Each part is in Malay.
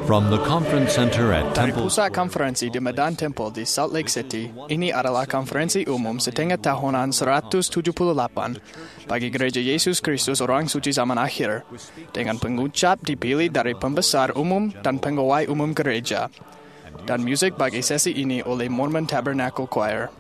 From the conference center at Dari Temple pusat Square, konferensi di Medan Temple di Salt Lake City, ini adalah konferensi umum setengah tahunan 178 bagi Gereja Yesus Kristus Orang Suci Zaman Akhir, dengan pengucap dipilih dari pembesar umum dan pegawai umum gereja, dan musik bagi sesi ini oleh Mormon Tabernacle Choir.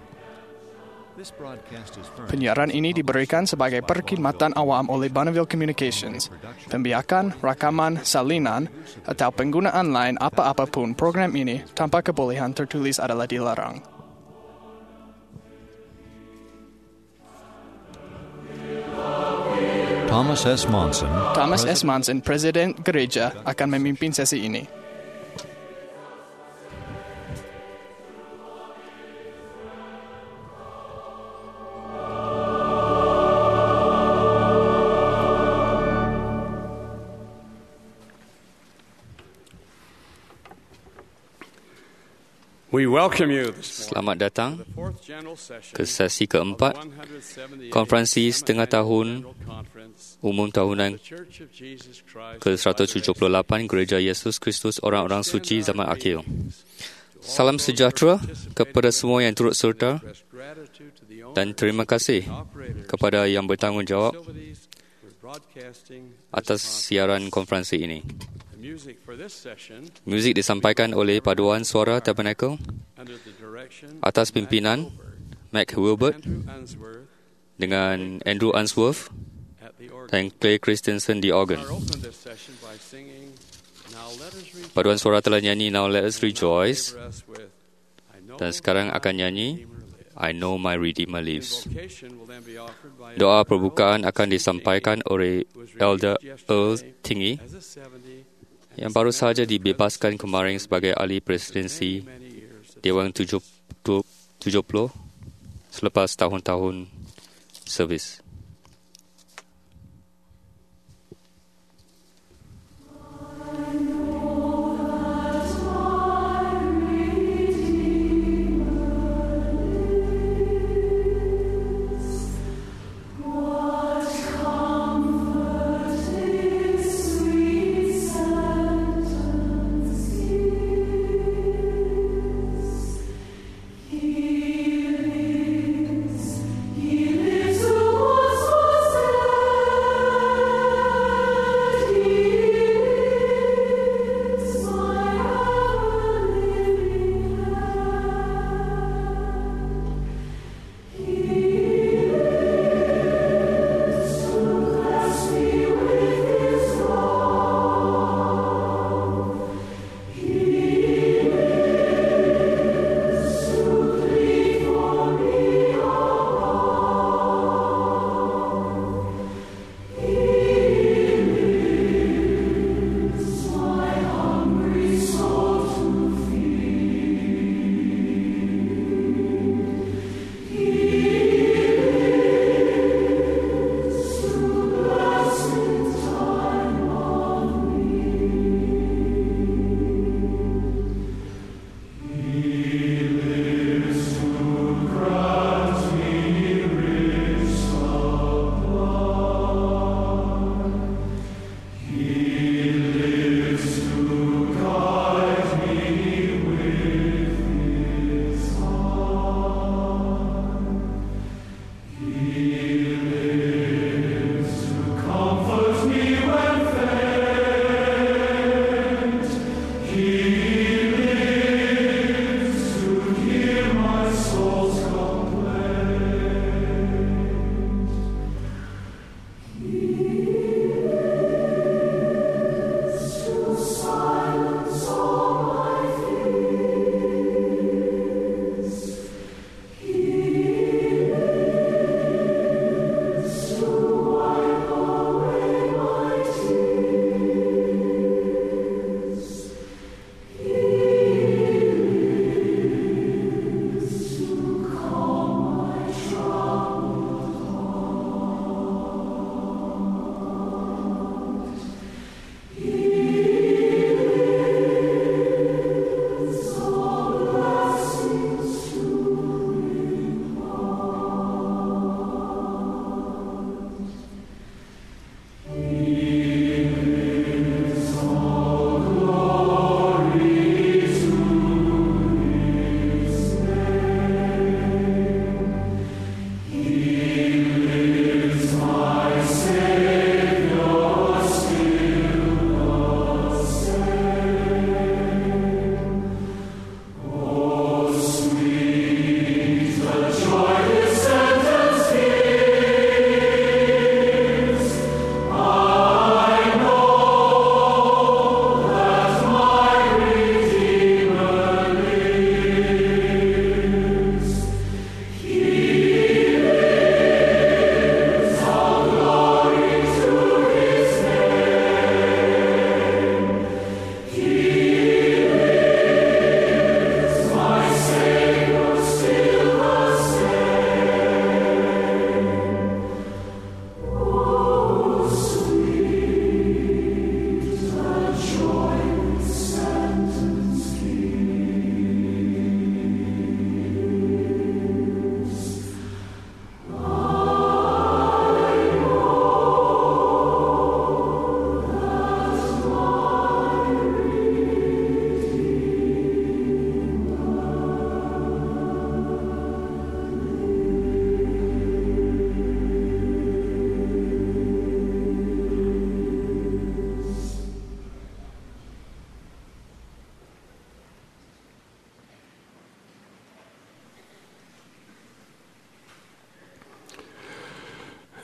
Penyiaran ini diberikan sebagai perkhidmatan awam oleh Bonneville Communications. Pembiakan, rakaman, salinan, atau penggunaan lain apa-apapun program ini tanpa kebolehan tertulis adalah dilarang. Thomas S. Monson, Presiden Gereja, akan memimpin sesi ini. Selamat datang ke sesi keempat konferensi setengah tahun umum tahunan ke-178 Gereja Yesus Kristus Orang-Orang Suci Zaman Akhir. Salam sejahtera kepada semua yang turut serta dan terima kasih kepada yang bertanggungjawab atas siaran konferensi ini. Muzik disampaikan oleh Paduan Suara Tabernacle atas pimpinan Mac Wilbert dengan Andrew Unsworth dan Clay Christensen di organ. Paduan Suara telah nyanyi Now Let Us Rejoice dan sekarang akan nyanyi I Know My Redeemer Lives. Doa perbukaan akan disampaikan oleh Elder Earl Tingey yang baru saja dibebaskan kemarin sebagai ahli presidensi Dewan 70 selepas tahun-tahun servis. Who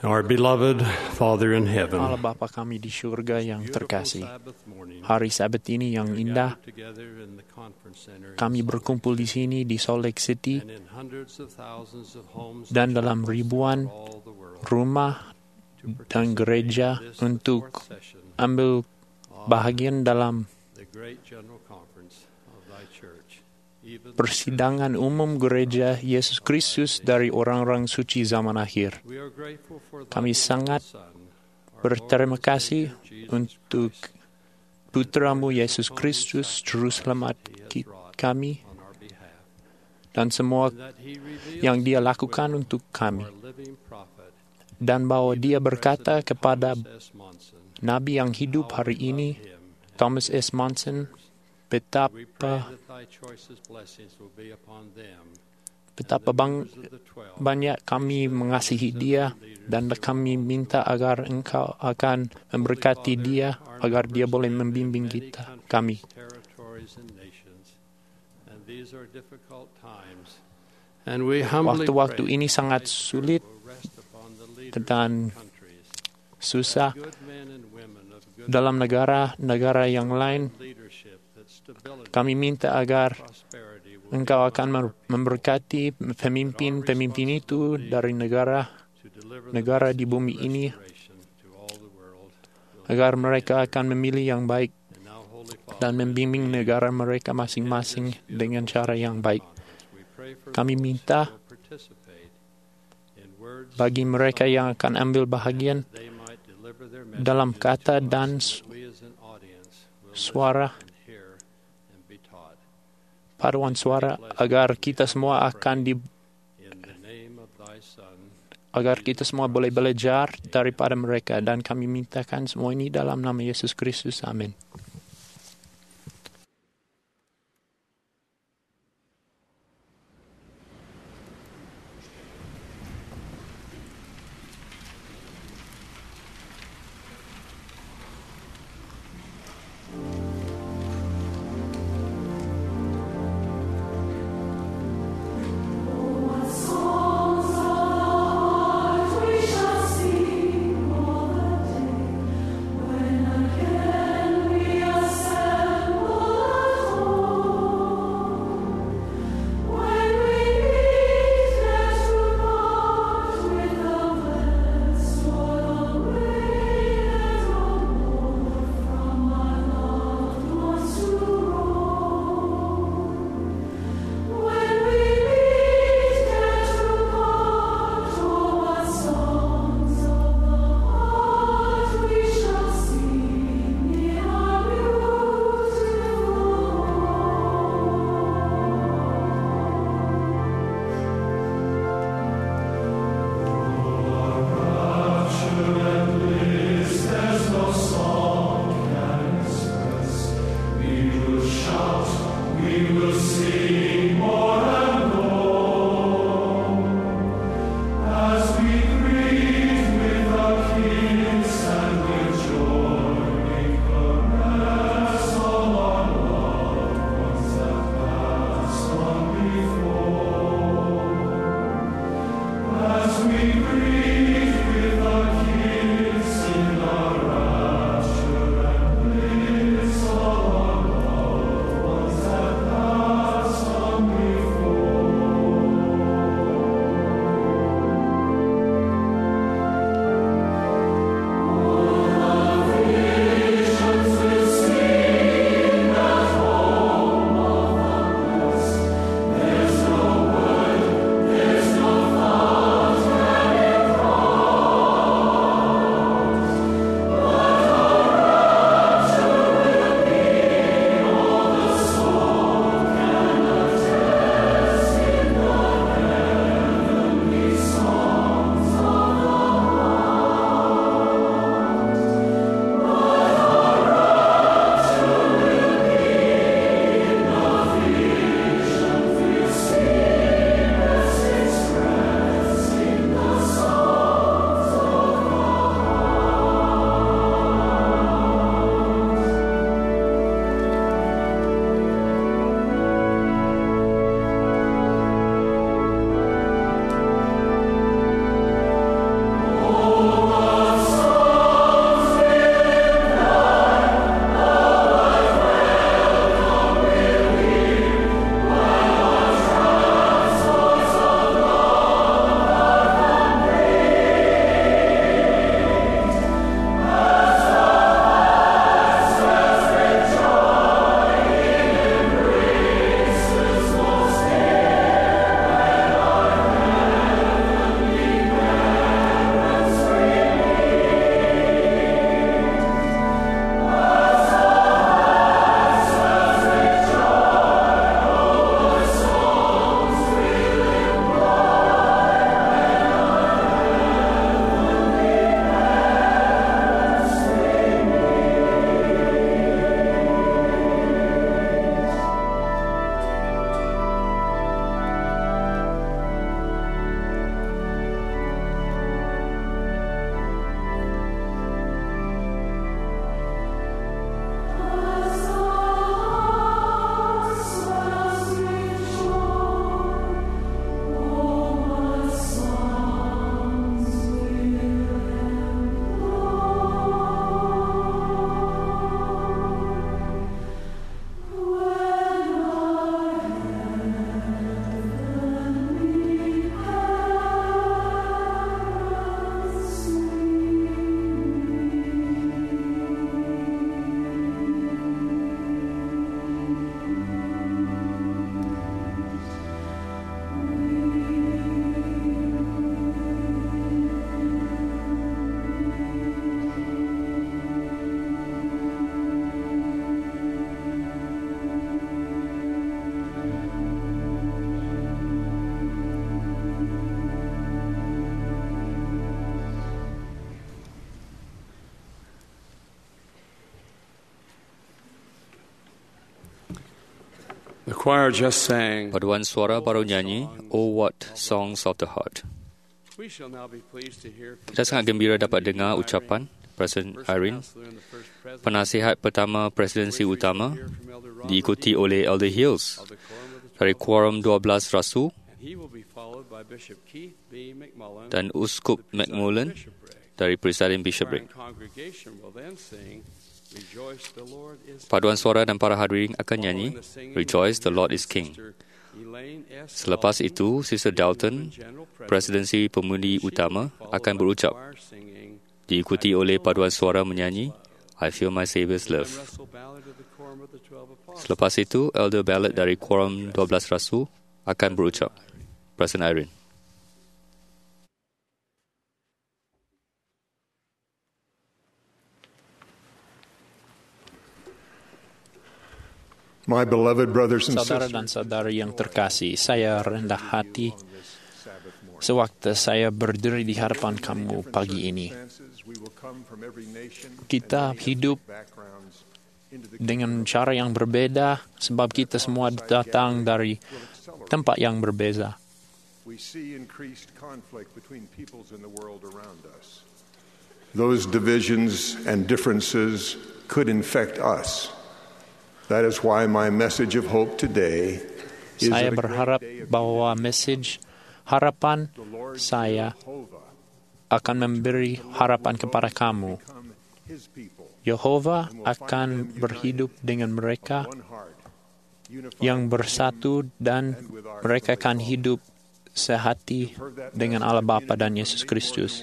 Our beloved Father in heaven, Allah Bapa kami di surga yang terkasih, hari Sabat ini yang indah, kami berkumpul di sini di Salt Lake City dan dalam ribuan rumah dan gereja untuk ambil bahagian dalam persidangan umum gereja Yesus Kristus dari orang-orang suci zaman akhir. Kami sangat berterima kasih untuk Putramu Yesus Kristus, Juru Selamat kami, dan semua yang Dia lakukan untuk kami. Dan bahwa Dia berkata kepada Nabi yang hidup hari ini, Thomas S. Monson, betapa banyak kami mengasihi dia, dan kami minta agar Engkau akan memberkati dia, agar dia boleh membimbing kami. Waktu-waktu ini sangat sulit dan susah dalam negara-negara yang lain. Kami minta agar Engkau akan memberkati pemimpin-pemimpin itu dari negara di bumi ini, agar mereka akan memilih yang baik dan membimbing negara mereka masing-masing dengan cara yang baik. Kami minta bagi mereka yang akan ambil bahagian dalam kata dan suara, paduan suara, agar kita semua boleh belajar daripada mereka, dan kami mintakan semua ini dalam nama Yesus Kristus. Amin. We choir just sang. Paduan suara baru nyanyi, Oh What Songs of the Heart. We shall now be pleased to hear from Kita sangat gembira dapat dengar ucapan Presiden Irene, penasihat pertama presidensi utama, diikuti oleh Elder Hills dari Quorum 12 Rasul dan Uskup McMullen dari Presiden Bishopric. Paduan suara dan para hadirin akan nyanyi Rejoice, the Lord is King. Selepas itu, Sister Dalton, presidensi pemundi utama, akan berucap, diikuti oleh paduan suara menyanyi I Feel My Saviour's Love. Selepas itu, Elder Ballad dari Quorum 12 Rasul akan berucap. Presiden Irene. My beloved brothers and Saudara dan saudari yang terkasih, saya rendah hati sewaktu saya berdiri di hadapan kamu pagi ini. Kita hidup dengan cara yang berbeda sebab kita semua datang dari tempat yang berbeda. Those divisions and differences could infect us. That is why my message of hope today is Saya berharap bahwa message harapan saya akan memberi harapan kepada kamu. Yehova akan berhidup dengan mereka yang bersatu dan mereka akan hidup sehati dengan Allah Bapa dan Yesus Kristus.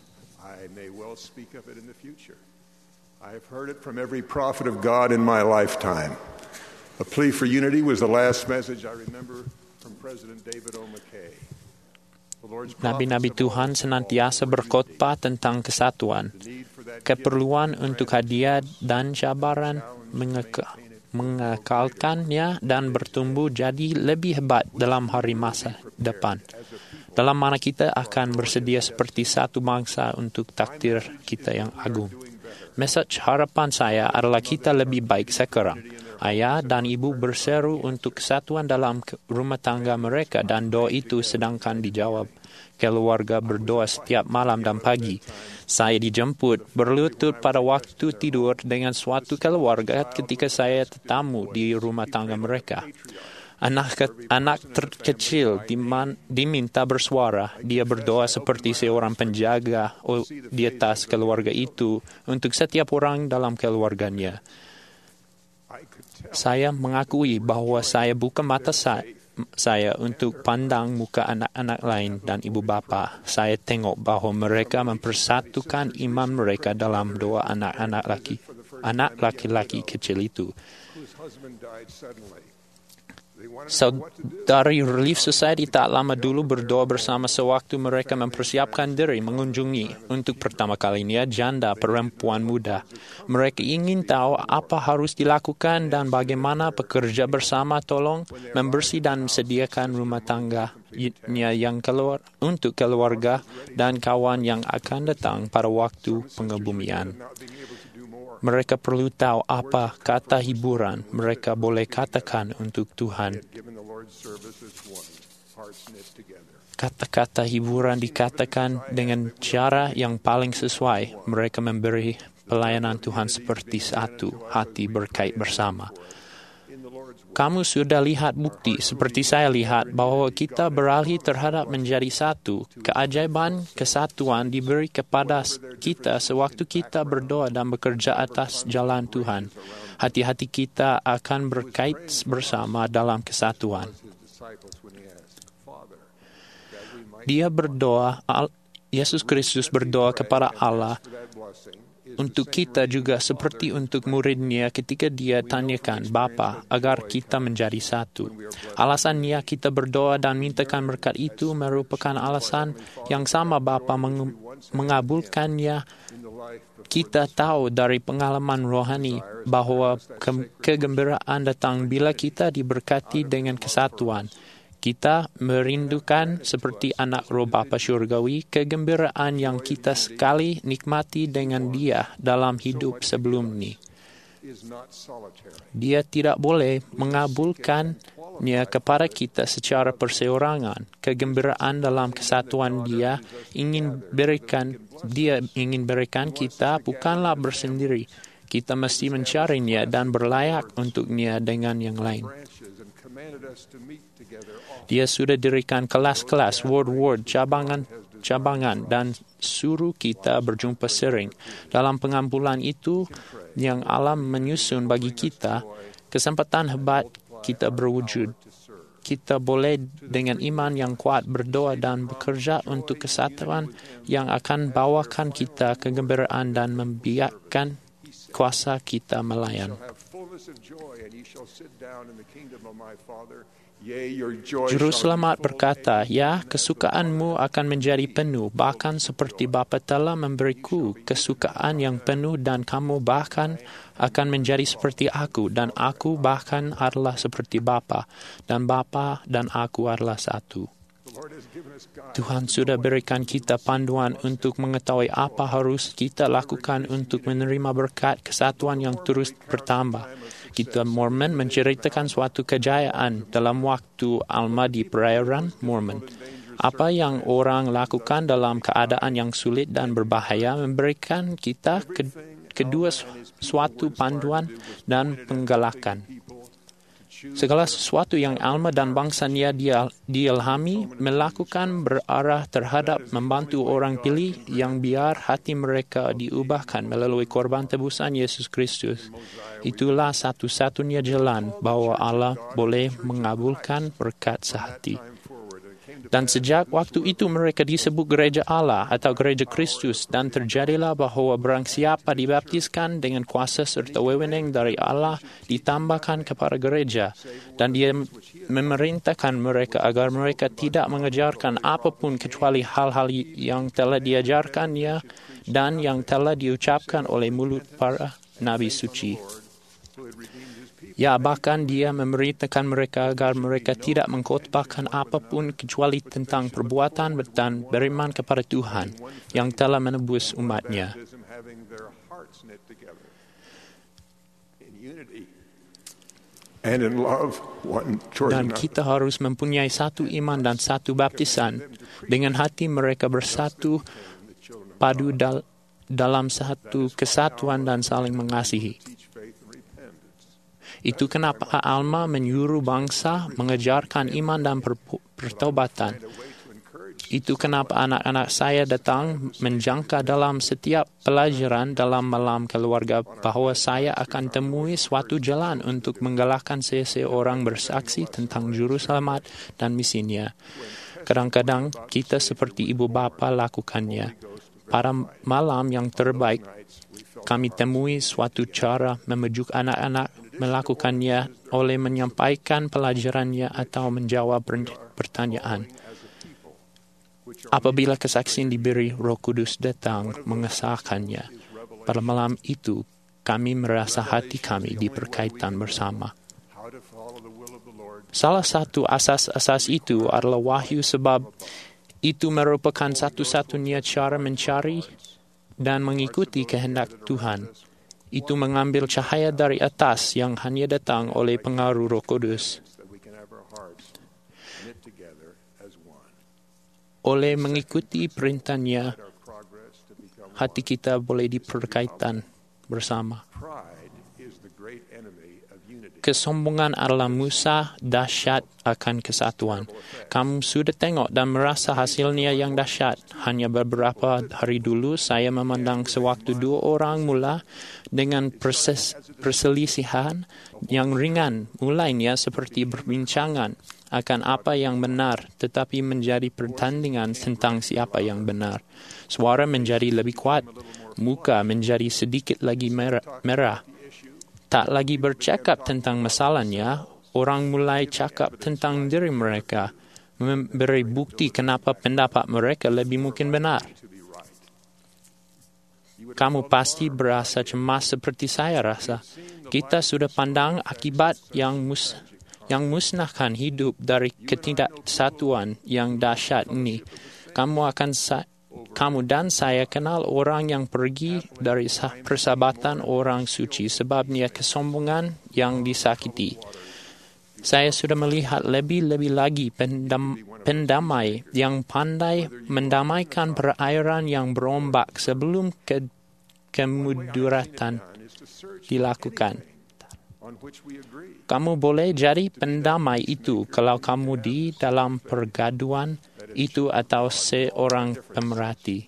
I have heard it from every prophet of God in my lifetime. A plea for unity was the last message I remember from President David O. McKay. Nabi-nabi Tuhan senantiasa berkhotbah tentang kesatuan, keperluan untuk hadiah dan cabaran mengekalkannya dan bertumbuh jadi lebih hebat dalam hari masa depan. Dalam mana kita akan bersedia seperti satu bangsa untuk takdir kita yang agung. Mesej harapan saya adalah kita lebih baik sekarang. Ayah dan ibu berseru untuk kesatuan dalam rumah tangga mereka dan doa itu sedangkan dijawab. Keluarga berdoa setiap malam dan pagi. Saya dijemput berlutut pada waktu tidur dengan suatu keluarga ketika saya tetamu di rumah tangga mereka. Anak terkecil diminta bersuara. Dia berdoa seperti seorang penjaga di atas keluarga itu untuk setiap orang dalam keluarganya. Saya mengakui bahwa saya buka mata saya untuk pandang muka anak-anak lain dan ibu bapa. Saya tengok bahwa mereka mempersatukan iman mereka dalam doa anak laki-laki kecil itu. Saudari Relief Society tak lama dulu berdoa bersama sewaktu mereka mempersiapkan diri mengunjungi untuk pertama kalinya janda perempuan muda. Mereka ingin tahu apa harus dilakukan dan bagaimana pekerja bersama tolong membersih dan sediakan rumah tangganya yang keluar untuk keluarga dan kawan yang akan datang pada waktu pengebumian. Mereka perlu tahu apa kata hiburan mereka boleh katakan untuk Tuhan. Kata-kata hiburan dikatakan dengan cara yang paling sesuai. Mereka memberi pelayanan Tuhan seperti satu hati berkait bersama. Kamu sudah lihat bukti seperti saya lihat bahwa kita beralih terhadap menjadi satu. Keajaiban kesatuan diberi kepada kita sewaktu kita berdoa dan bekerja atas jalan Tuhan. Hati-hati kita akan berkait bersama dalam kesatuan. Dia berdoa, Yesus Kristus berdoa kepada Allah untuk kita juga seperti untuk muridnya ketika dia tanyakan Bapa agar kita menjadi satu. Alasannya kita berdoa dan mintakan berkat itu merupakan alasan yang sama Bapa mengabulkannya. Kita tahu dari pengalaman rohani bahwa kegembiraan datang bila kita diberkati dengan kesatuan. Kita merindukan seperti anak roh Bapa Syurgawi kegembiraan yang kita sekali nikmati dengan Dia dalam hidup sebelum ini. Dia tidak boleh mengabulkannya kepada kita secara perseorangan. Kegembiraan dalam kesatuan Dia ingin berikan kita bukanlah bersendiri. Kita mesti mencarinya dan berlayak untuknya dengan yang lain. Dia sudah dirikan kelas-kelas, ward-ward, cabangan dan suruh kita berjumpa sering. Dalam pengampulan itu yang Allah menyusun bagi kita, kesempatan hebat kita berwujud. Kita boleh dengan iman yang kuat berdoa dan bekerja untuk kesatuan yang akan bawakan kita kegembiraan dan membiarkan kuasa kita melayan. Juru Selamat berkata, "Ya, kesukaanmu akan menjadi penuh, bahkan seperti Bapa telah memberiku kesukaan yang penuh, dan kamu bahkan akan menjadi seperti aku, dan aku bahkan adalah seperti Bapa, dan Bapa dan aku adalah satu." Tuhan sudah berikan kita panduan untuk mengetahui apa harus kita lakukan untuk menerima berkat kesatuan yang terus bertambah. Kitab Mormon menceritakan suatu kejayaan dalam waktu Alma di perairan Mormon. Apa yang orang lakukan dalam keadaan yang sulit dan berbahaya memberikan kita kedua suatu panduan dan penggalakan. Segala sesuatu yang Alma dan bangsanya diilhami melakukan berarah terhadap membantu orang pilih yang biar hati mereka diubahkan melalui korban tebusan Yesus Kristus. Itulah satu-satunya jalan bahwa Allah boleh mengabulkan berkat sehati. Dan sejak waktu itu mereka disebut gereja Allah atau gereja Kristus, dan terjadilah bahwa barang siapa dibaptiskan dengan kuasa serta wewenang dari Allah ditambahkan kepada gereja, dan Dia memerintahkan mereka agar mereka tidak mengajarkan apapun kecuali hal-hal yang telah diajarkannya dan yang telah diucapkan oleh mulut para nabi suci. Ya, bahkan Dia memerintahkan mereka agar mereka tidak mengkhotbahkan apapun kecuali tentang perbuatan dan beriman kepada Tuhan yang telah menebus umat-Nya. Dan kita harus mempunyai satu iman dan satu baptisan. Dengan hati mereka bersatu padu dalam satu kesatuan dan saling mengasihi. Itu kenapa Alma menyuruh bangsa mengejarkan iman dan pertobatan. Itu kenapa anak-anak saya datang menjangka dalam setiap pelajaran dalam malam keluarga bahwa saya akan temui suatu jalan untuk menggalakkan seseorang bersaksi tentang Juru Selamat dan misinya. Kadang-kadang kita seperti ibu bapa lakukannya. Pada malam yang terbaik, kami temui suatu cara membujuk anak-anak melakukannya oleh menyampaikan pelajarannya atau menjawab pertanyaan. Apabila kesaksian diberi, Roh Kudus datang mengesahkannya. Pada malam itu, kami merasa hati kami diperkaitkan bersama. Salah satu asas-asas itu adalah wahyu, sebab itu merupakan satu-satunya cara mencari dan mengikuti kehendak Tuhan. Itu mengambil cahaya dari atas yang hanya datang oleh pengaruh Roh Kudus. Oleh mengikuti perintahnya, hati kita boleh diperkaitkan bersama. Kesombongan adalah musuh dahsyat akan kesatuan. Kamu sudah tengok dan merasa hasilnya yang dahsyat. Hanya beberapa hari dulu saya memandang sewaktu dua orang mula dengan perselisihan yang ringan. Mulainya seperti berbincangan akan apa yang benar, tetapi menjadi pertandingan tentang siapa yang benar. Suara menjadi lebih kuat, muka menjadi sedikit lagi merah. Tak lagi bercakap tentang masalahnya, orang mulai cakap tentang diri mereka, memberi bukti kenapa pendapat mereka lebih mungkin benar. Kamu pasti berasa cemas seperti saya rasa. Kita sudah pandang akibat yang musnahkan hidup dari ketidaksatuan yang dahsyat ini. Kamu akan kamu dan saya kenal orang yang pergi dari persahabatan orang suci sebabnya kesombongan yang disakiti. Saya sudah melihat lebih-lebih lagi pendamai yang pandai mendamaikan perairan yang berombak sebelum kemudaratan dilakukan. Kamu boleh jadi pendamai itu kalau kamu di dalam pergaduhan itu atau seorang pemerhati.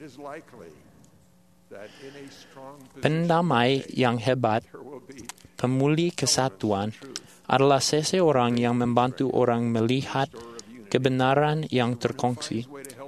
Pendamai yang hebat, pemulih kesatuan, adalah seseorang yang membantu orang melihat kebenaran yang terkongsi.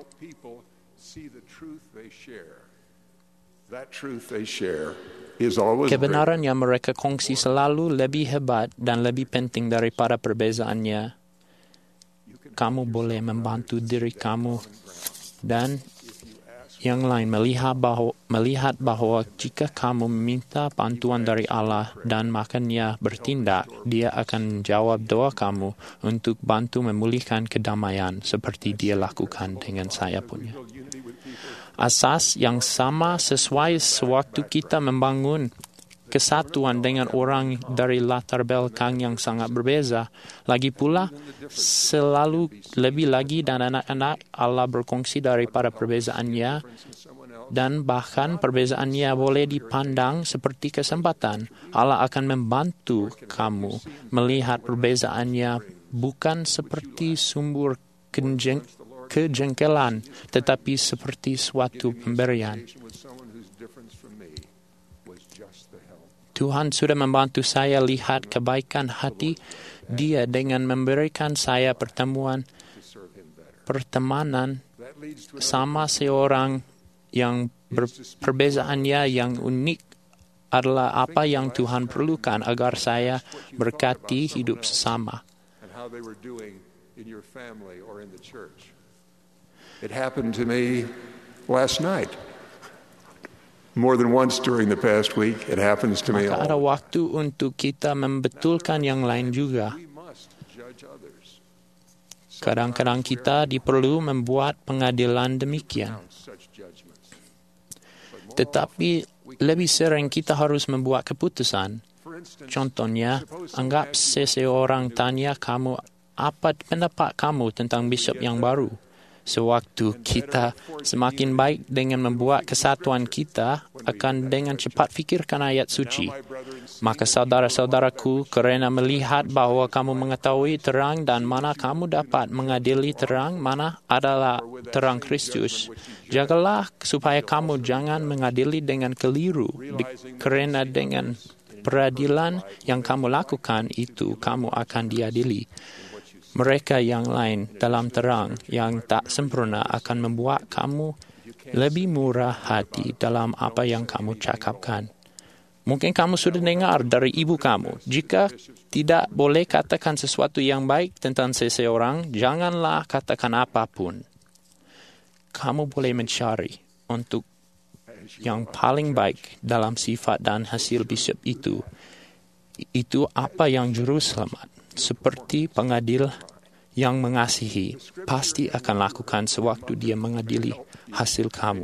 Kebenaran yang mereka kongsi selalu lebih hebat dan lebih penting daripada perbezaannya. Kamu boleh membantu diri kamu dan yang lain melihat bahwa jika kamu meminta bantuan dari Allah dan makanya bertindak, Dia akan menjawab doa kamu untuk bantu memulihkan kedamaian seperti Dia lakukan dengan saya punya. Asas yang sama sesuai sewaktu kita membangun kesatuan dengan orang dari latar belakang yang sangat berbeza. Lagi pula, selalu lebih lagi dan anak-anak Allah berkongsi daripada perbezaannya dan bahkan perbezaannya boleh dipandang seperti kesempatan. Allah akan membantu kamu melihat perbezaannya bukan seperti sumber kejengkelan, tetapi seperti suatu pemberian. Tuhan sudah membantu saya lihat kebaikan hati Dia dengan memberikan saya pertemanan sama seorang yang perbezaannya yang unik adalah apa yang Tuhan perlukan agar saya berkati hidup sesama. It happened to me last night. More than once during the past week, it happens to me all. Maka ada waktu untuk kita membetulkan yang lain juga. Kadang-kadang kita diperlu membuat pengadilan demikian. Tetapi lebih sering kita harus membuat keputusan. Contohnya, anggap seseorang tanya kamu apa pendapat kamu tentang bishop yang baru. Sewaktu kita semakin baik dengan membuat kesatuan kita akan dengan cepat fikirkan ayat suci. Maka saudara-saudaraku, kerana melihat bahwa kamu mengetahui terang dan mana kamu dapat mengadili terang, mana adalah terang Kristus, jagalah supaya kamu jangan mengadili dengan keliru, kerana dengan peradilan yang kamu lakukan itu kamu akan diadili. Mereka yang lain dalam terang yang tak sempurna akan membuat kamu lebih murah hati dalam apa yang kamu cakapkan. Mungkin kamu sudah dengar dari ibu kamu, jika tidak boleh katakan sesuatu yang baik tentang seseorang, janganlah katakan apapun. Kamu boleh mencari untuk yang paling baik dalam sifat dan hasil bishop itu. Itu apa yang juru selamat. Seperti pengadil yang mengasihi pasti akan lakukan sewaktu dia mengadili hasil kamu.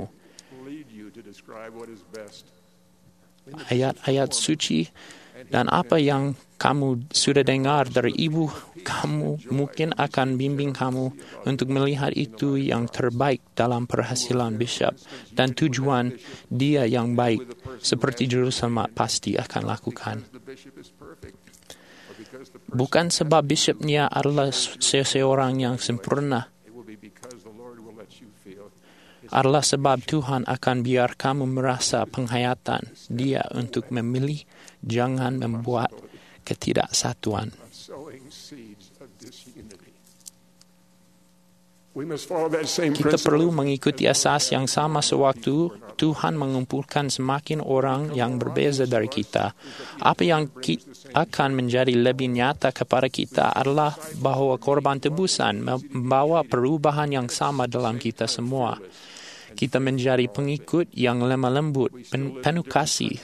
Ayat-ayat suci dan apa yang kamu sudah dengar dari ibu kamu mungkin akan bimbing kamu untuk melihat itu yang terbaik dalam perhasilan bishop dan tujuan dia yang baik seperti juru selamat pasti akan lakukan. Bukan sebab bishopnya adalah seseorang yang sempurna. Adalah sebab Tuhan akan biar kamu merasa penghayatan Dia untuk memilih, jangan membuat ketidaksatuan. Kita perlu mengikuti asas yang sama sewaktu Tuhan mengumpulkan semakin orang yang berbeza dari kita. Apa yang akan menjadi lebih nyata kepada kita adalah bahwa korban tebusan membawa perubahan yang sama dalam kita semua. Kita menjadi pengikut yang lemah lembut, penuh kasih,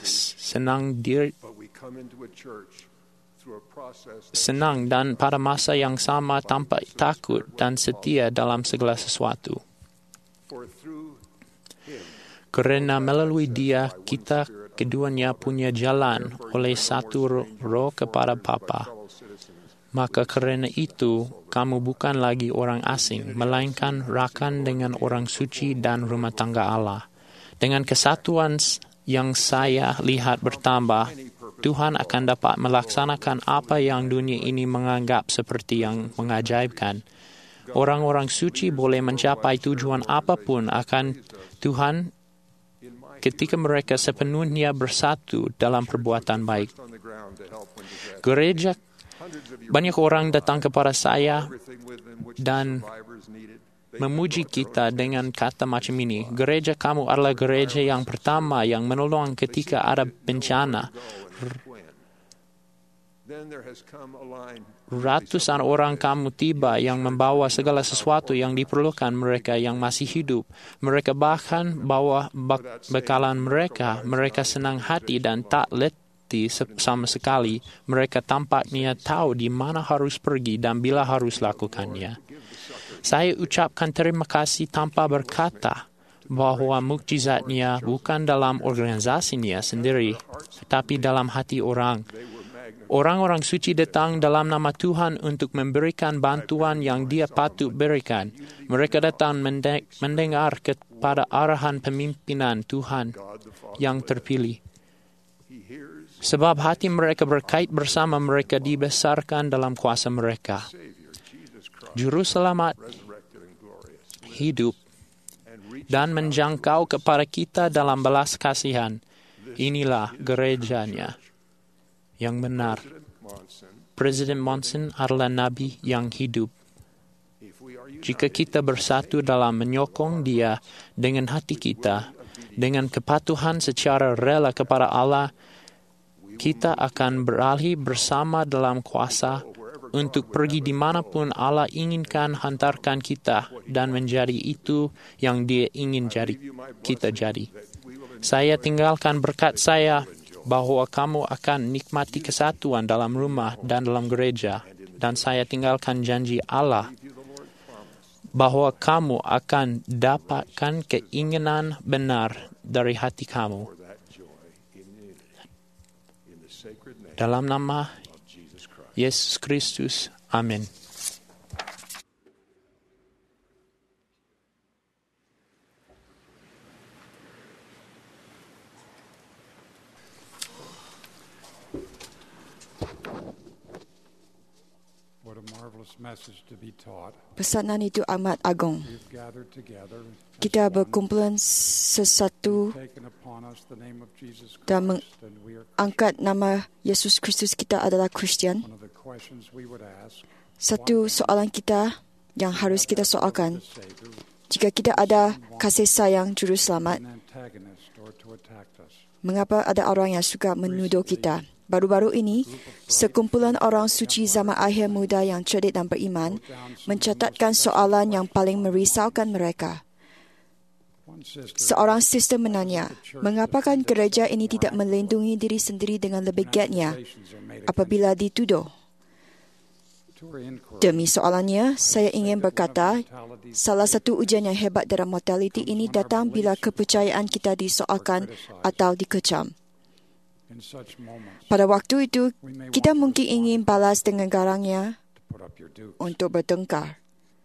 senang dan pada masa yang sama tanpa takut dan setia dalam segala sesuatu. Kerana melalui Dia, kita keduanya punya jalan oleh satu roh kepada Bapa. Maka kerana itu, kamu bukan lagi orang asing, melainkan rakan dengan orang suci dan rumah tangga Allah. Dengan kesatuan yang saya lihat bertambah, Tuhan akan dapat melaksanakan apa yang dunia ini menganggap seperti yang mengajaibkan. Orang-orang suci boleh mencapai tujuan apapun akan Tuhan ketika mereka sepenuhnya bersatu dalam perbuatan baik. Gereja, banyak orang datang kepada saya dan memuji kita dengan kata macam ini. Gereja kamu adalah gereja yang pertama yang menolong ketika ada bencana. Ratusan orang kamu tiba yang membawa segala sesuatu yang diperlukan mereka yang masih hidup. Mereka bahkan bawa bekalan mereka. Mereka senang hati dan tak letih sama sekali. Mereka tampaknya tahu di mana harus pergi dan bila harus lakukannya. Saya ucapkan terima kasih tanpa berkata bahwa mukjizatnya bukan dalam organisasinya sendiri, tetapi dalam hati orang. Orang-orang suci datang dalam nama Tuhan untuk memberikan bantuan yang Dia patut berikan. Mereka datang mendengar kepada arahan pemimpinan Tuhan yang terpilih. Sebab hati mereka berkait bersama mereka dibesarkan dalam kuasa mereka. Juru Selamat hidup dan menjangkau kepada kita dalam belas kasihan. Inilah gerejanya yang benar. Presiden Monson adalah Nabi yang hidup. Jika kita bersatu dalam menyokong Dia dengan hati kita, dengan kepatuhan secara rela kepada Allah, kita akan beralih bersama dalam kuasa untuk pergi dimanapun Allah inginkan hantarkan kita dan menjadi itu yang Dia ingin kita jadi. Saya tinggalkan berkat saya bahwa kamu akan nikmati kesatuan dalam rumah dan dalam gereja. Dan saya tinggalkan janji Allah bahwa kamu akan dapatkan keinginan benar dari hati kamu. Dalam nama Yesus Kristus. Amin. Pesanan itu amat agung. Kita berkumpulan sesatu dan mengangkat nama Yesus Kristus. Kita adalah Kristian. Satu soalan kita yang harus kita soalkan, jika kita ada kasih sayang Juru Selamat, mengapa ada orang yang suka menuduh kita? Baru-baru ini, sekumpulan orang suci zaman akhir muda yang cerdik dan beriman mencatatkan soalan yang paling merisaukan mereka. Seorang suster menanya, mengapakah gereja ini tidak melindungi diri sendiri dengan lebih giatnya apabila dituduh? Demi soalannya, saya ingin berkata, salah satu ujian yang hebat dalam mortaliti ini datang bila kepercayaan kita disoalkan atau dikecam. Pada waktu itu, kita mungkin ingin balas dengan garangnya untuk bertengkar.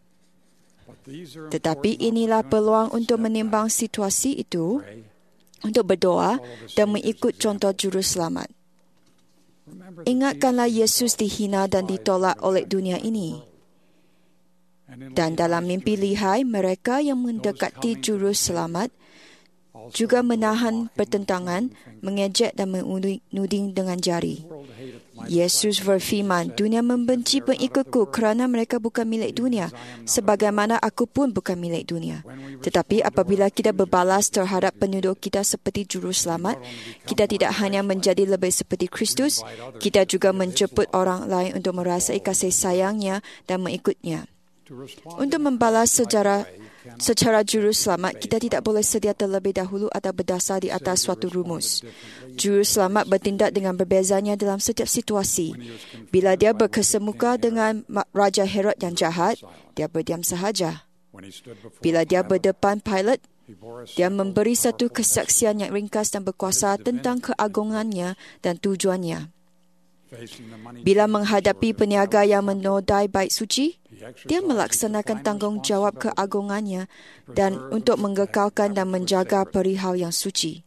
Tetapi inilah peluang untuk menimbang situasi itu, untuk berdoa dan mengikut contoh Juru Selamat. Ingatkanlah Yesus dihina dan ditolak oleh dunia ini. Dan dalam mimpi lihai, mereka yang mendekati Juru Selamat juga menahan pertentangan, mengejek dan menuding dengan jari. Yesus berfirman, dunia membenci pengikutku kerana mereka bukan milik dunia, sebagaimana aku pun bukan milik dunia. Tetapi apabila kita berbalas terhadap penuduh kita seperti Juru Selamat, kita tidak hanya menjadi lebih seperti Kristus, kita juga menjemput orang lain untuk merasai kasih sayangnya dan mengikutnya. Untuk membalas secara Juru Selamat, kita tidak boleh sedia terlebih dahulu atau berdasar di atas suatu rumus. Juru Selamat bertindak dengan berbezanya dalam setiap situasi. Bila dia berkesemuka dengan Raja Herod yang jahat, dia berdiam sahaja. Bila dia berdepan Pilate, Dia memberi satu kesaksian yang ringkas dan berkuasa tentang keagungannya dan tujuannya. Bila menghadapi peniaga yang menodai bait suci, dia melaksanakan tanggungjawab keagungannya dan untuk mengekalkan dan menjaga perihal yang suci.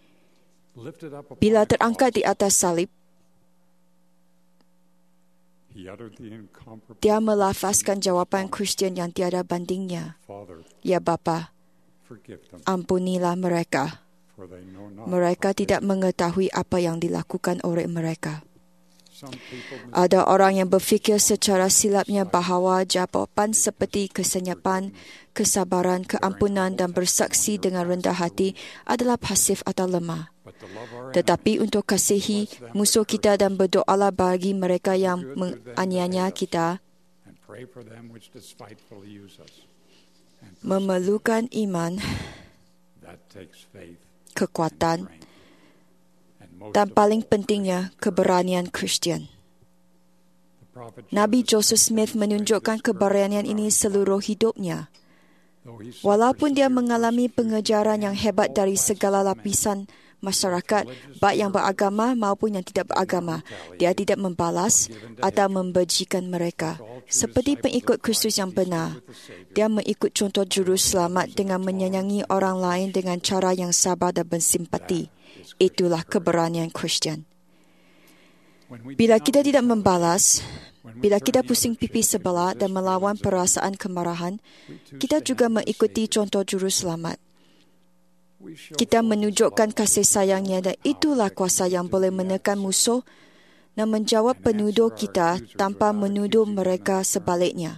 Bila terangkat di atas salib, dia melafazkan jawapan Kristian yang tiada bandingnya. Ya Bapa, ampunilah mereka. Mereka tidak mengetahui apa yang dilakukan oleh mereka. Ada orang yang berfikir secara silapnya bahawa jawapan seperti kesenyapan, kesabaran, keampunan dan bersaksi dengan rendah hati adalah pasif atau lemah. Tetapi untuk kasihi musuh kita dan berdoalah bagi mereka yang menganiaya kita memerlukan iman, kekuatan, dan paling pentingnya keberanian Kristian. Nabi Joseph Smith menunjukkan keberanian ini seluruh hidupnya. Walaupun dia mengalami pengejaran yang hebat dari segala lapisan masyarakat, baik yang beragama maupun yang tidak beragama, dia tidak membalas atau membencikan mereka. Seperti pengikut Kristus yang benar, dia mengikut contoh juru selamat dengan menyayangi orang lain dengan cara yang sabar dan bersimpati. Itulah keberanian Kristian. Bila kita tidak membalas, bila kita pusing pipi sebelah dan melawan perasaan kemarahan, kita juga mengikuti contoh juru selamat. Kita menunjukkan kasih sayangnya dan itulah kuasa yang boleh menekan musuh dan menjawab penuduh kita tanpa menuduh mereka sebaliknya.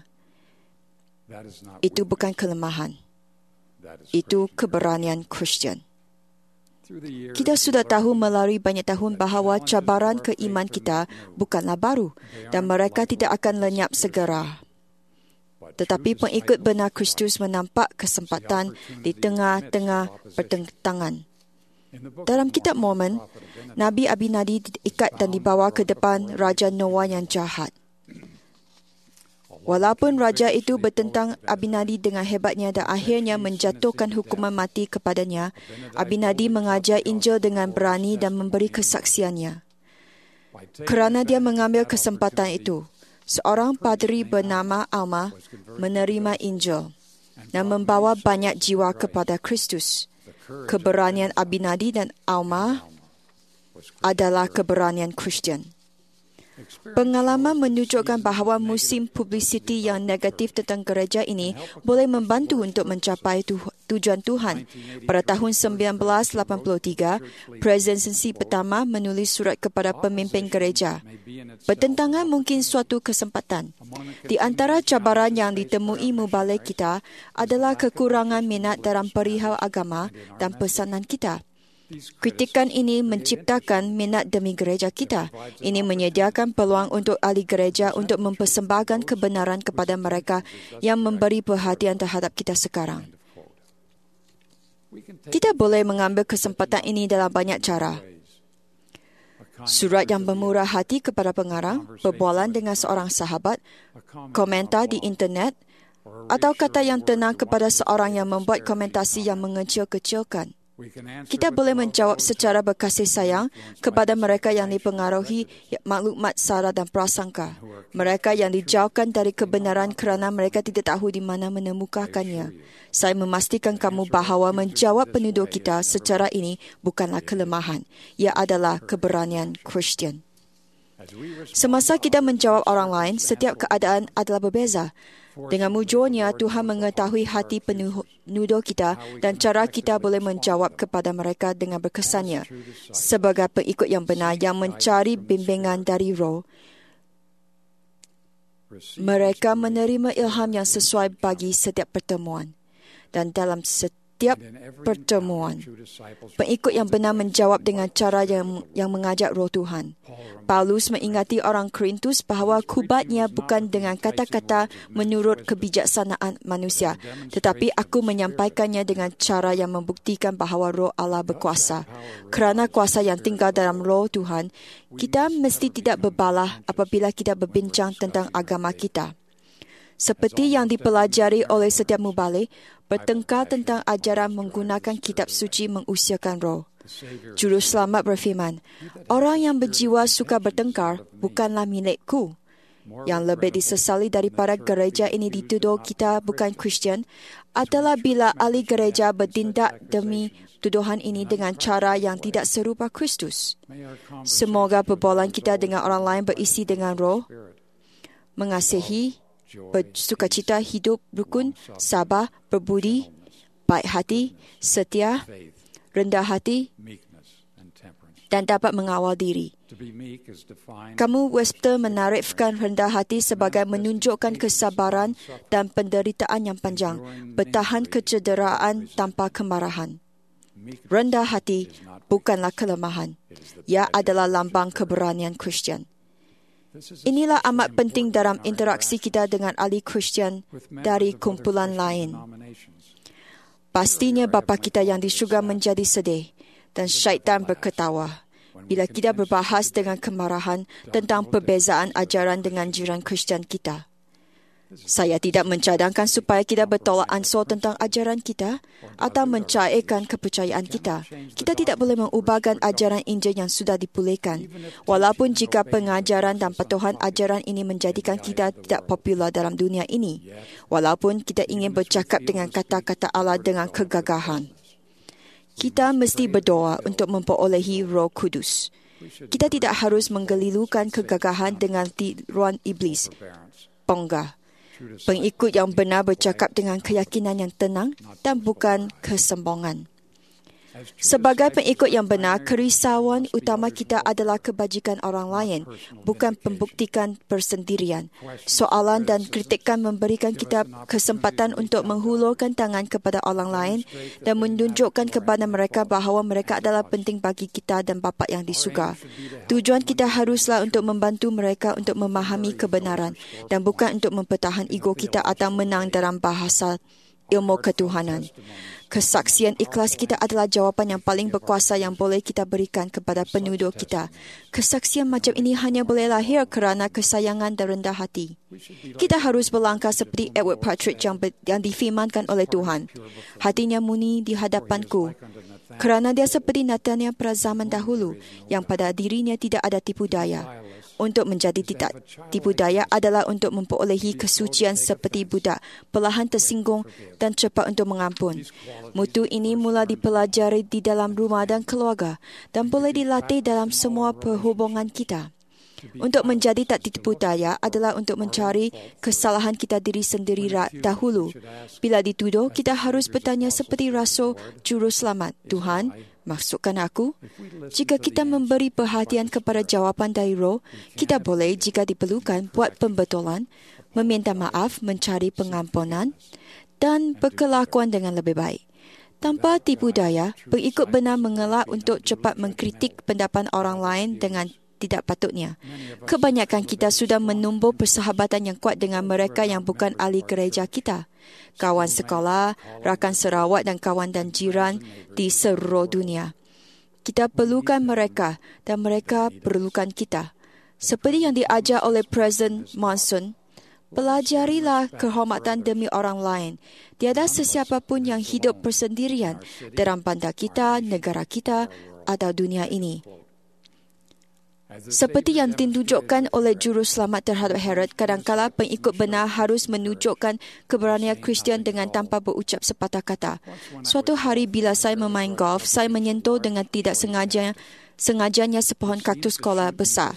Itu bukan kelemahan. Itu keberanian Kristian. Kita sudah tahu melalui banyak tahun bahawa cabaran keiman kita bukanlah baru dan mereka tidak akan lenyap segera. Tetapi pengikut benar Kristus menampak kesempatan di tengah-tengah pertentangan. Dalam kitab Mormon, Nabi Abinadi diikat dan dibawa ke depan Raja Noah yang jahat. Walaupun raja itu bertentang Abinadi dengan hebatnya dan akhirnya menjatuhkan hukuman mati kepadanya, Abinadi mengajar Injil dengan berani dan memberi kesaksiannya. Kerana dia mengambil kesempatan itu, seorang padri bernama Alma menerima Injil dan membawa banyak jiwa kepada Kristus. Keberanian Abinadi dan Alma adalah keberanian Kristian. Pengalaman menunjukkan bahawa musim publisiti yang negatif tentang gereja ini boleh membantu untuk mencapai tujuan Tuhan. Pada tahun 1983, Presiden Sensi pertama menulis surat kepada pemimpin gereja. Pertentangan mungkin suatu kesempatan. Di antara cabaran yang ditemui mubalik kita adalah kekurangan minat dalam perihal agama dan pesanan kita. Kritikan ini menciptakan minat demi gereja kita. Ini menyediakan peluang untuk ahli gereja untuk mempersembahkan kebenaran kepada mereka yang memberi perhatian terhadap kita sekarang. Kita boleh mengambil kesempatan ini dalam banyak cara. Surat yang bermurah hati kepada pengarang, perbualan dengan seorang sahabat, komentar di internet, atau kata yang tenang kepada seorang yang membuat komentasi yang mengecil-kecilkan. Kita boleh menjawab secara berkasih sayang kepada mereka yang dipengaruhi maklumat salah dan prasangka. Mereka yang dijauhkan dari kebenaran kerana mereka tidak tahu di mana menemukannya. Saya memastikan kamu bahawa menjawab penuduh kita secara ini bukanlah kelemahan. Ia adalah keberanian Kristian. Semasa kita menjawab orang lain, setiap keadaan adalah berbeza. Dengan mujurnya, Tuhan mengetahui hati penuduh kita dan cara kita boleh menjawab kepada mereka dengan berkesannya. Sebagai pengikut yang benar yang mencari bimbingan dari Roh, mereka menerima ilham yang sesuai bagi setiap pertemuan. Dan dalam setiap pertemuan, pengikut yang benar menjawab dengan cara yang mengajak Roh Tuhan. Paulus mengingati orang Korintus bahawa kubatnya bukan dengan kata-kata menurut kebijaksanaan manusia, tetapi aku menyampaikannya dengan cara yang membuktikan bahawa Roh Allah berkuasa. Kerana kuasa yang tinggal dalam Roh Tuhan, kita mesti tidak berbalah apabila kita berbincang tentang agama kita. seperti yang dipelajari oleh setiap mubalik, bertengkar tentang ajaran menggunakan kitab suci mengusiakan roh. Juru Selamat berfirman, orang yang berjiwa suka bertengkar bukanlah milikku. Yang lebih disesali daripada gereja ini dituduh kita bukan Kristian adalah bila ahli gereja bertindak demi tuduhan ini dengan cara yang tidak serupa Kristus. Semoga perbualan kita dengan orang lain berisi dengan roh, mengasihi, bersukacita, hidup rukun, sabar, berbudi, baik hati, setia, rendah hati, dan dapat mengawal diri. Kamu Webster menarifkan rendah hati sebagai menunjukkan kesabaran dan penderitaan yang panjang, bertahan kecederaan tanpa kemarahan. Rendah hati bukanlah kelemahan. Ia adalah lambang keberanian Kristian. Inilah amat penting dalam interaksi kita dengan ahli Kristian dari kumpulan lain. Pastinya bapa kita yang di syurga menjadi sedih dan syaitan berketawa bila kita berbahas dengan kemarahan tentang perbezaan ajaran dengan jiran Kristian kita. Saya tidak mencadangkan supaya kita bertolak ansur tentang ajaran kita atau mencairkan kepercayaan kita. Kita tidak boleh mengubahkan ajaran Injil yang sudah dipulihkan, walaupun jika pengajaran dan patuhan ajaran ini menjadikan kita tidak popular dalam dunia ini, walaupun kita ingin bercakap dengan kata-kata Allah dengan kegagahan. Kita mesti berdoa untuk memperolehi Roh Kudus. Kita tidak harus menggelilukan kegagahan dengan tiruan iblis. Pongga. Pengikut yang benar bercakap dengan keyakinan yang tenang dan bukan kesombongan. Sebagai pengikut yang benar, kerisauan utama kita adalah kebajikan orang lain, bukan pembuktikan persendirian. Soalan dan kritikan memberikan kita kesempatan untuk menghulurkan tangan kepada orang lain dan menunjukkan kepada mereka bahawa mereka adalah penting bagi kita dan Bapa yang di surga. Tujuan kita haruslah untuk membantu mereka untuk memahami kebenaran dan bukan untuk mempertahan ego kita atau menang dalam bahasa ilmu ketuhanan. Kesaksian ikhlas kita adalah jawapan yang paling berkuasa yang boleh kita berikan kepada penuduh kita. Kesaksian macam ini hanya boleh lahir kerana kesayangan dan rendah hati. Kita harus berlangkah seperti Edward Partridge yang difirmankan oleh Tuhan. Hatinya murni di hadapanku. Kerana dia seperti Nathaniel pada zaman dahulu, yang pada dirinya tidak ada tipu daya. Untuk menjadi tidak tipu daya adalah untuk memperolehi kesucian seperti budak, perlahan tersinggung dan cepat untuk mengampun. Mutu ini mula dipelajari di dalam rumah dan keluarga dan boleh dilatih dalam semua perhubungan kita. Untuk menjadi tak tipu daya adalah untuk mencari kesalahan kita diri sendiri dahulu. Bila dituduh, kita harus bertanya seperti Rasul Juru Selamat, Tuhan, maksudkan aku? Jika kita memberi perhatian kepada jawapan dari roh, kita boleh, jika diperlukan, buat pembetulan, meminta maaf, mencari pengampunan, dan berkelakuan dengan lebih baik. Tanpa tipu daya, pengikut benar mengelak untuk cepat mengkritik pendapat orang lain dengan tidak patutnya. Kebanyakan kita sudah menumbuh persahabatan yang kuat dengan mereka yang bukan ahli gereja kita. Kawan sekolah, rakan serawat dan kawan dan jiran di seluruh dunia. Kita perlukan mereka dan mereka perlukan kita. Seperti yang diajar oleh Presiden Monson, pelajarilah kehormatan demi orang lain. Tiada sesiapa pun yang hidup bersendirian dalam bandar kita, negara kita atau dunia ini. Seperti yang ditunjukkan oleh Juru Selamat terhadap Herod, kadangkala pengikut benar harus menunjukkan keberanian Kristian dengan tanpa berucap sepatah kata. Suatu hari bila saya memain golf, saya menyentuh dengan tidak sengajanya sepohon kaktus kola besar.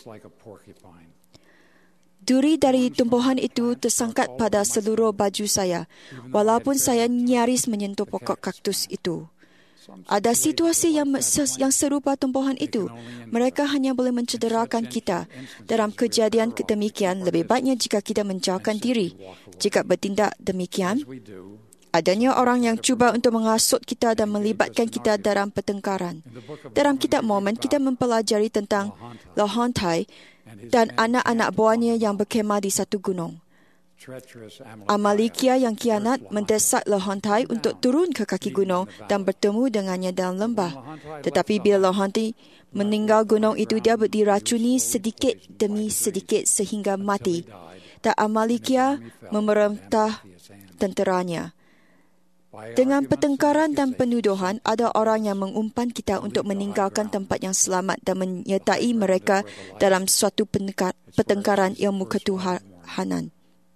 Duri dari tumbuhan itu tersangkat pada seluruh baju saya, walaupun saya nyaris menyentuh pokok kaktus itu. Ada situasi yang serupa tumbuhan itu. Mereka hanya boleh mencederakan kita. Dalam kejadian demikian, lebih baiknya jika kita menjauhkan diri. Jika bertindak demikian, adanya orang yang cuba untuk menghasut kita dan melibatkan kita dalam pertengkaran. Dalam kitab Mormon, kita mempelajari tentang Lohontai dan anak-anak buahnya yang berkemah di satu gunung. Amalekia yang kianat mendesak Lohontai untuk turun ke kaki gunung dan bertemu dengannya dalam lembah. Tetapi bila Lohontai meninggal gunung itu, dia diracuni sedikit demi sedikit sehingga mati. dan Amalikia memerintah tenteranya. Dengan pertengkaran dan penuduhan, ada orang yang mengumpan kita untuk meninggalkan tempat yang selamat dan menyertai mereka dalam suatu pertengkaran ilmu ketuhanan.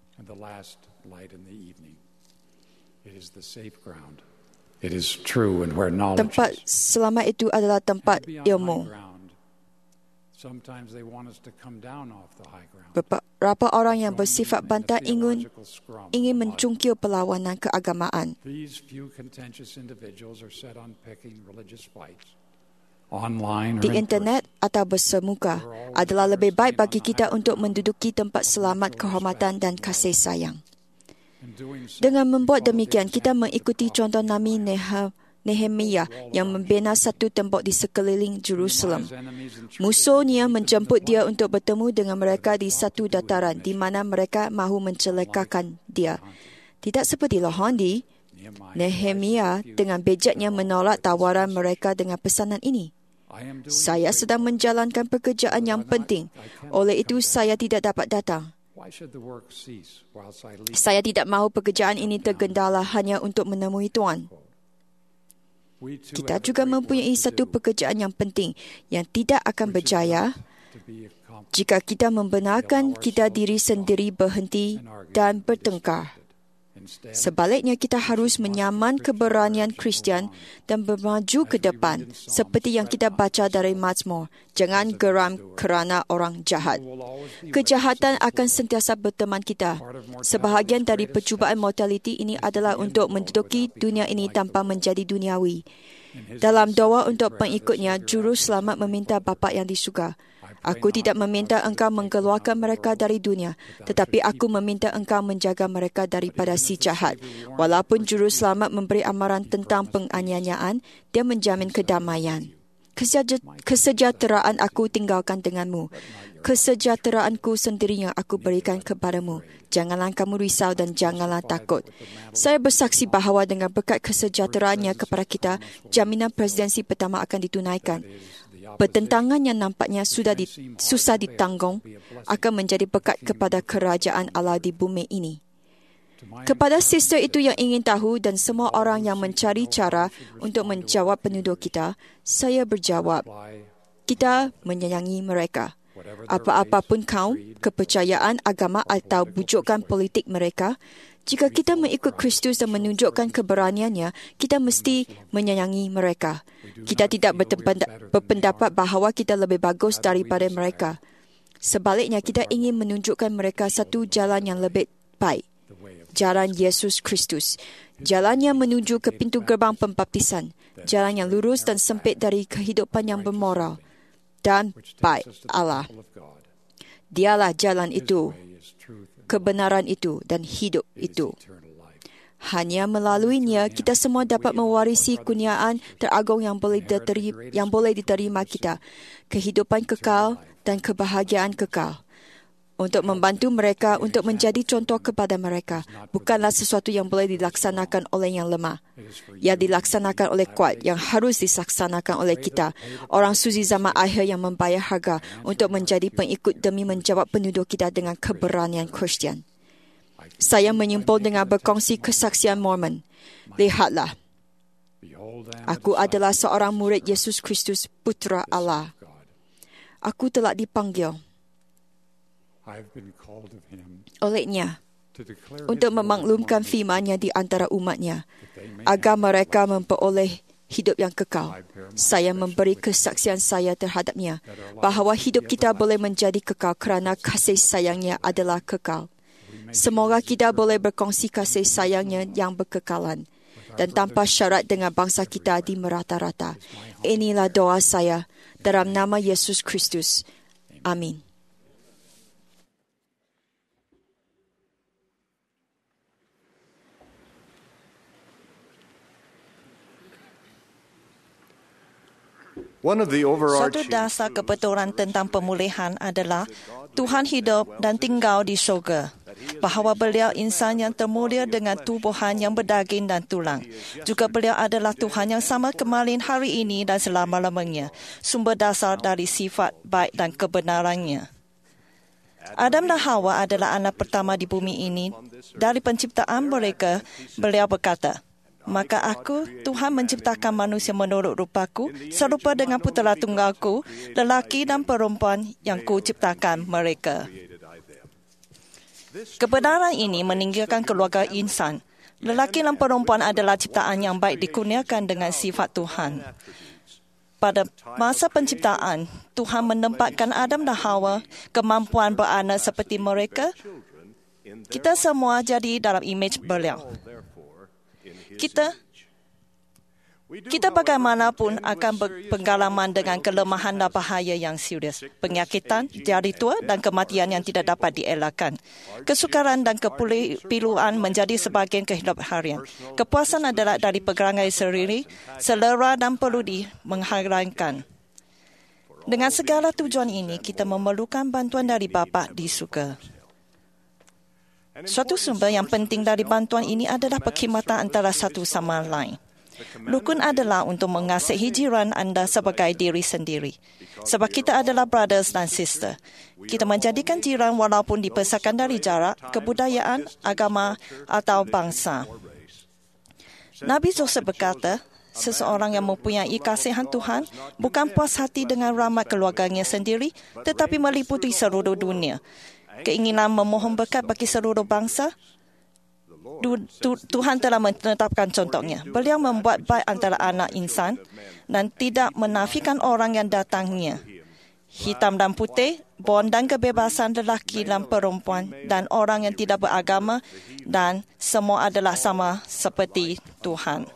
Tempat selamat itu adalah tempat ilmu. Beberapa orang yang bersifat bantai ingin mencungkil perlawanan keagamaan. Di internet atau bersemuka adalah lebih baik bagi kita untuk menduduki tempat selamat, kehormatan dan kasih sayang. Dengan membuat demikian, kita mengikuti contoh Nabi Nehemia yang membina satu tembok di sekeliling Jerusalem. Musuhnya menjemput dia untuk bertemu dengan mereka di satu dataran di mana mereka mahu mencelakakan dia. Tidak seperti Lohandi, Nehemia dengan bejaknya menolak tawaran mereka dengan pesanan ini. Saya sedang menjalankan pekerjaan yang penting, oleh itu saya tidak dapat datang. Saya tidak mahu pekerjaan ini tergendala hanya untuk menemui Tuan. Kita juga mempunyai satu pekerjaan yang penting yang tidak akan berjaya jika kita membenarkan kita diri sendiri berhenti dan bertengkar. Sebaliknya, kita harus menyaman keberanian Kristian dan bermaju ke depan seperti yang kita baca dari Mazmur. Jangan geram kerana orang jahat. Kejahatan akan sentiasa berteman kita. Sebahagian dari percubaan mortaliti ini adalah untuk menduduki dunia ini tanpa menjadi duniawi. Dalam doa untuk pengikutnya, Juru Selamat meminta Bapa yang di surga, aku tidak meminta engkau mengeluarkan mereka dari dunia, tetapi aku meminta engkau menjaga mereka daripada si jahat. Walaupun Juru Selamat memberi amaran tentang penganiayaan, dia menjamin kedamaian. Kesejahteraan aku tinggalkan denganmu. Kesejahteraanku sendiri yang aku berikan kepadamu. Janganlah kamu risau dan janganlah takut. Saya bersaksi bahawa dengan berkat kesejahteraannya kepada kita, jaminan presidensi pertama akan ditunaikan. Pertentangan yang nampaknya susah ditanggung akan menjadi berkat kepada kerajaan Allah di bumi ini. Kepada sister itu yang ingin tahu dan semua orang yang mencari cara untuk menjawab penuduh kita, saya berjawab, kita menyayangi mereka. Apa-apapun kaum, kepercayaan, agama atau bujukan politik mereka, jika kita mengikut Kristus dan menunjukkan keberaniannya, kita mesti menyayangi mereka. Kita tidak berpendapat bahawa kita lebih bagus daripada mereka. Sebaliknya, kita ingin menunjukkan mereka satu jalan yang lebih baik. Jalan Yesus Kristus. Jalan yang menuju ke pintu gerbang pembaptisan. Jalan yang lurus dan sempit dari kehidupan yang bermoral dan baik Allah. Dialah jalan itu, kebenaran itu dan hidup itu. Hanya melaluinya, kita semua dapat mewarisi kurniaan teragung yang boleh diterima kita, kehidupan kekal dan kebahagiaan kekal. Untuk membantu mereka, untuk menjadi contoh kepada mereka, bukanlah sesuatu yang boleh dilaksanakan oleh yang lemah. Yang dilaksanakan oleh kuat, yang harus dilaksanakan oleh kita, orang suci zaman akhir yang membayar harga untuk menjadi pengikut demi menjawab penuduh kita dengan keberanian Kristian. Saya menyimpul dengan berkongsi kesaksian Mormon. Lihatlah, aku adalah seorang murid Yesus Kristus, Putera Allah. Aku telah dipanggil olehnya untuk memaklumkan firman-Nya di antara umat-Nya, agar mereka memperoleh hidup yang kekal. Saya memberi kesaksian saya terhadapnya, bahawa hidup kita boleh menjadi kekal kerana kasih sayang-Nya adalah kekal. Semoga kita boleh berkongsi kasih sayang-Nya yang berkekalan dan tanpa syarat dengan bangsa kita di merata-rata. Inilah doa saya dalam nama Yesus Kristus. Amin. Satu dasar kebetulan tentang pemulihan adalah Tuhan hidup dan tinggal di syurga, bahawa beliau insan yang termulia dengan tubuhan yang berdaging dan tulang. Juga beliau adalah Tuhan yang sama kemarin, hari ini dan selama-lamanya, sumber dasar dari sifat baik dan kebenarannya. Adam dan Hawa adalah anak pertama di bumi ini. Dari penciptaan mereka, beliau berkata, "Maka aku, Tuhan, menciptakan manusia menurut rupaku, serupa dengan putera tunggalku, lelaki dan perempuan yang kuciptakan mereka." Kebenaran ini meninggalkan keluarga insan. Lelaki dan perempuan adalah ciptaan yang baik dikurniakan dengan sifat Tuhan. Pada masa penciptaan, Tuhan menempatkan Adam dan Hawa kemampuan beranak seperti mereka. Kita semua jadi dalam imej beliau. Kita bagaimanapun akan berpengalaman dengan kelemahan dan bahaya yang serius, penyakitan, jari tua dan kematian yang tidak dapat dielakkan. Kesukaran dan kepiluan menjadi sebahagian kehidupan harian. Kepuasan adalah dari perangai sendiri, selera dan perlu mengharapkan. Dengan segala tujuan ini, kita memerlukan bantuan dari Bapa di surga. Suatu sumber yang penting dari bantuan ini adalah perkhidmatan antara satu sama lain. Rukun adalah untuk mengasihi jiran anda sebagai diri sendiri. Sebab kita adalah brothers dan sister. Kita menjadikan jiran walaupun dipisahkan dari jarak, kebudayaan, agama atau bangsa. Nabi Joseph berkata, seseorang yang mempunyai kasihan Tuhan bukan puas hati dengan rahmat keluarganya sendiri, tetapi meliputi seluruh dunia. Keinginan memohon berkat bagi seluruh bangsa, Tuhan telah menetapkan contohnya. Beliau membuat baik antara anak insan dan tidak menafikan orang yang datangnya. Hitam dan putih, bond dan kebebasan lelaki dan perempuan dan orang yang tidak beragama, dan semua adalah sama seperti Tuhan.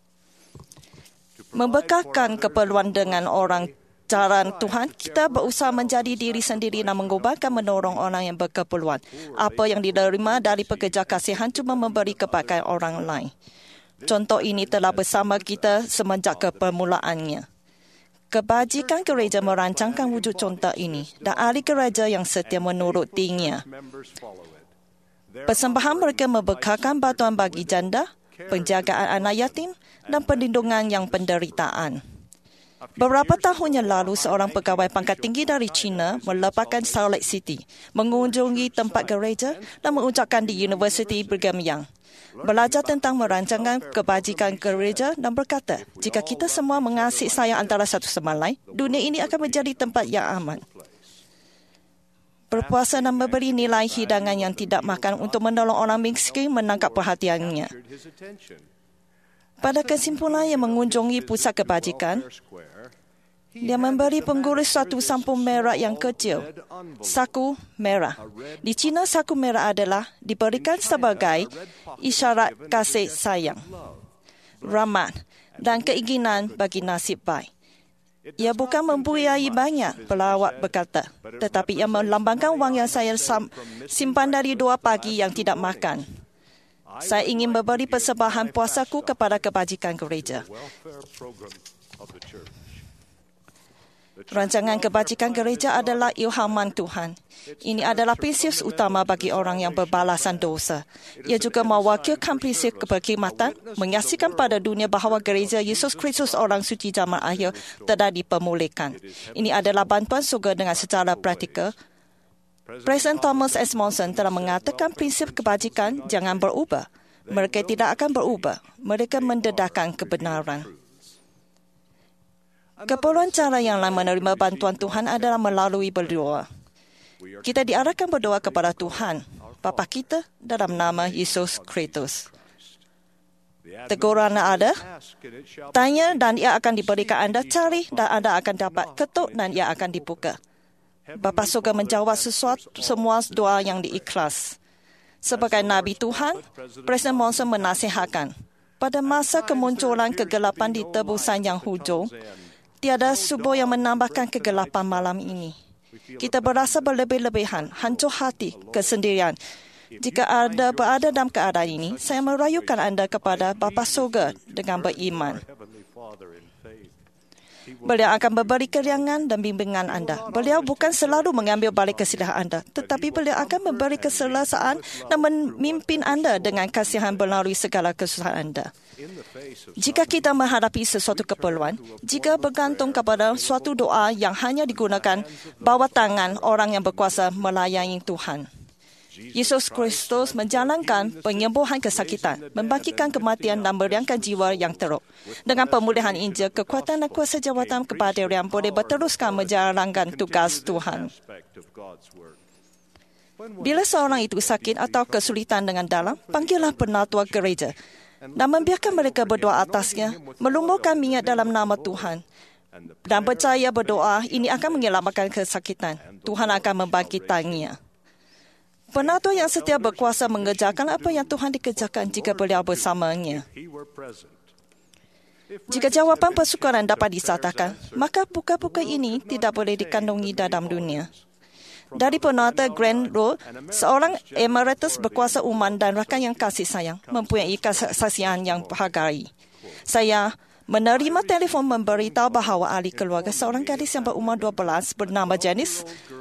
Membekalkan keperluan dengan orang cara Tuhan, kita berusaha menjadi diri sendiri dan mengubahkan menolong orang yang berkeperluan. Apa yang diterima dari pekerja kasihan cuma memberi kepada orang lain. Contoh ini telah bersama kita semenjak kepermulaannya. Kebajikan gereja merancangkan wujud contoh ini dan ahli gereja yang setia menurutinya. Persembahan mereka membekalkan bantuan bagi janda, penjagaan anak yatim dan perlindungan yang penderitaan. Beberapa tahun yang lalu, seorang pegawai pangkat tinggi dari China melepaskan Salt Lake City, mengunjungi tempat gereja dan mengucapkan di University Brigham Young. Belajar tentang merancangkan kebajikan gereja dan berkata, jika kita semua mengasihi sayang antara satu sama lain, dunia ini akan menjadi tempat yang aman. Berpuasa dan memberi nilai hidangan yang tidak makan untuk menolong orang miskin menangkap perhatiannya. Pada kesimpulan yang mengunjungi pusat kebajikan, dia memberi pengurus suatu sampul merah yang kecil, saku merah. Di China, saku merah adalah diberikan sebagai isyarat kasih sayang, rahmat dan keinginan bagi nasib baik. Ia bukan mempunyai banyak, pelawak berkata, tetapi ia melambangkan wang yang saya simpan dari 2 pagi yang tidak makan. Saya ingin memberi persembahan puasaku kepada kebajikan gereja. Rancangan kebajikan gereja adalah ilhaman Tuhan. Ini adalah prinsip utama bagi orang yang berbalasan dosa. Ia juga mewakilkan prinsip keperkhidmatan, menyaksikan pada dunia bahawa gereja Yesus Kristus orang suci zaman akhir telah dipermulihkan. Ini adalah bantuan surga dengan secara praktikal. Presiden Thomas S. Monson telah mengatakan prinsip kebajikan jangan berubah. Mereka tidak akan berubah. Mereka mendedahkan kebenaran. Keperluan cara yang lain menerima bantuan Tuhan adalah melalui berdoa. Kita diarahkan berdoa kepada Tuhan, Bapa kita, dalam nama Yesus Kristus. Teguran ada, tanya dan ia akan diberikan anda, cari dan anda akan dapat, ketuk dan ia akan dibuka. Bapa surga menjawab semua doa yang diikhlas. Sebagai Nabi Tuhan, Presiden Monson menasihatkan, pada masa kemunculan kegelapan di tebusan yang hujung, tiada subuh yang menambahkan kegelapan malam ini. Kita berasa berlebih-lebihan, hancur hati, kesendirian. Jika anda berada dalam keadaan ini, saya merayukan anda kepada Bapa surga dengan beriman. Beliau akan memberi keringanan dan bimbingan anda. Beliau bukan selalu mengambil balik kesalahan anda, tetapi beliau akan memberi keselesaan dan memimpin anda dengan kasihan melalui segala kesusahan anda. Jika kita menghadapi sesuatu keperluan, jika bergantung kepada suatu doa yang hanya digunakan bawah tangan orang yang berkuasa melayani Tuhan. Yesus Kristus menjalankan penyembuhan kesakitan, membangkitkan kematian dan meriangkan jiwa yang teruk. Dengan pemulihan Injil, kekuatan dan kuasa jawatan kepada yang boleh berteruskan menjalankan tugas Tuhan. Bila seorang itu sakit atau kesulitan dengan dalam, panggillah penatua gereja dan membiarkan mereka berdoa atasnya, melumurkan minyak dalam nama Tuhan. Dan percaya berdoa, ini akan menyelamatkan kesakitan. Tuhan akan membangkitkannya. Penatua yang setia berkuasa mengerjakan apa yang Tuhan dikerjakan jika beliau bersamanya. Jika jawapan persyukuran dapat disatakan, maka buka-buka ini tidak boleh dikandungi dalam dunia. Dari penata Grand Road, seorang emeritus berkuasa uman dan rakan yang kasih sayang mempunyai kesaksian yang berhargai. Saya menerima telefon memberitahu bahawa ahli keluarga seorang gadis yang berumur 12 bernama Janice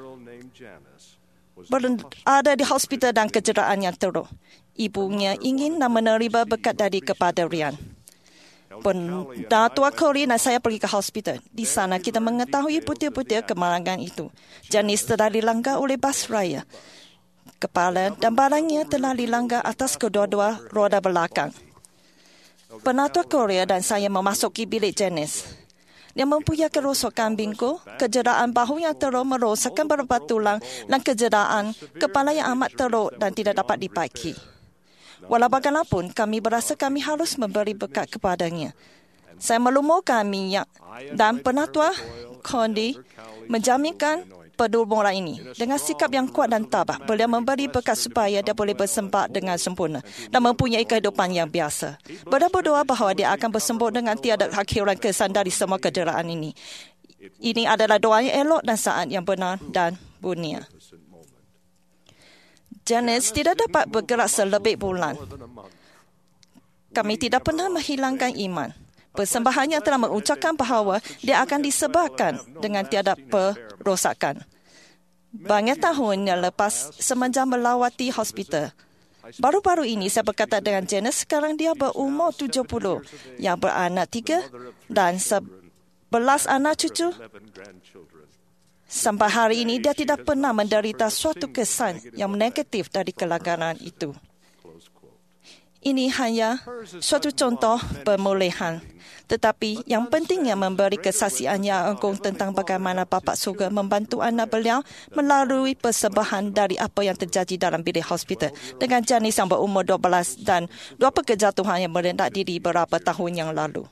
berada di hospital dan kecederaan yang teruk. Ibunya ingin dan menerima berkat dari kepada Rian. Penatua Corey dan saya pergi ke hospital. Di sana kita mengetahui butir-butir kemalangan itu. Janice telah dilanggar oleh bas raya. Kepala dan barangnya telah dilanggar atas kedua-dua roda belakang. Penatua Korea dan saya memasuki bilik Janice. Dia mempunyai kerosakan bingkul, kecederaan bahu yang teruk merosakkan beberapa tulang dan kecederaan kepala yang amat teruk dan tidak dapat dipaiki. Walau bagaimanapun, kami berasa kami harus memberi berkat kepadanya. Saya melumurkan minyak dan penatua Condi menjaminkan permohonan ini. Dengan sikap yang kuat dan tabah, beliau memberi berkat supaya dia boleh bersembuh dengan sempurna dan mempunyai kehidupan yang biasa. Beliau berdoa bahawa dia akan bersembuh dengan tiada akhiran kesan dari semua kecederaan ini. Ini adalah doa yang elok dan saat yang benar dan mulia. Janice tidak dapat bergerak selebih bulan. Kami tidak pernah menghilangkan iman. Persembahannya telah mengucapkan bahawa dia akan disebabkan dengan tiada perosakan. Banyak tahun yang lepas semenjak melawati hospital. Baru-baru ini saya berkata dengan Janice, sekarang dia berumur 70, yang beranak 3 dan 11 anak cucu. Sampai hari ini dia tidak pernah menderita suatu kesan yang negatif dari kelanggaran itu. Ini hanya suatu contoh pemulihan. Tetapi yang pentingnya memberi kesaksian yang agung tentang bagaimana Bapa Surga membantu anak beliau melalui persembahan dari apa yang terjadi dalam bilik hospital dengan Janice yang berumur 12 dan 2 pekerja Tuhan yang merendah diri beberapa tahun yang lalu.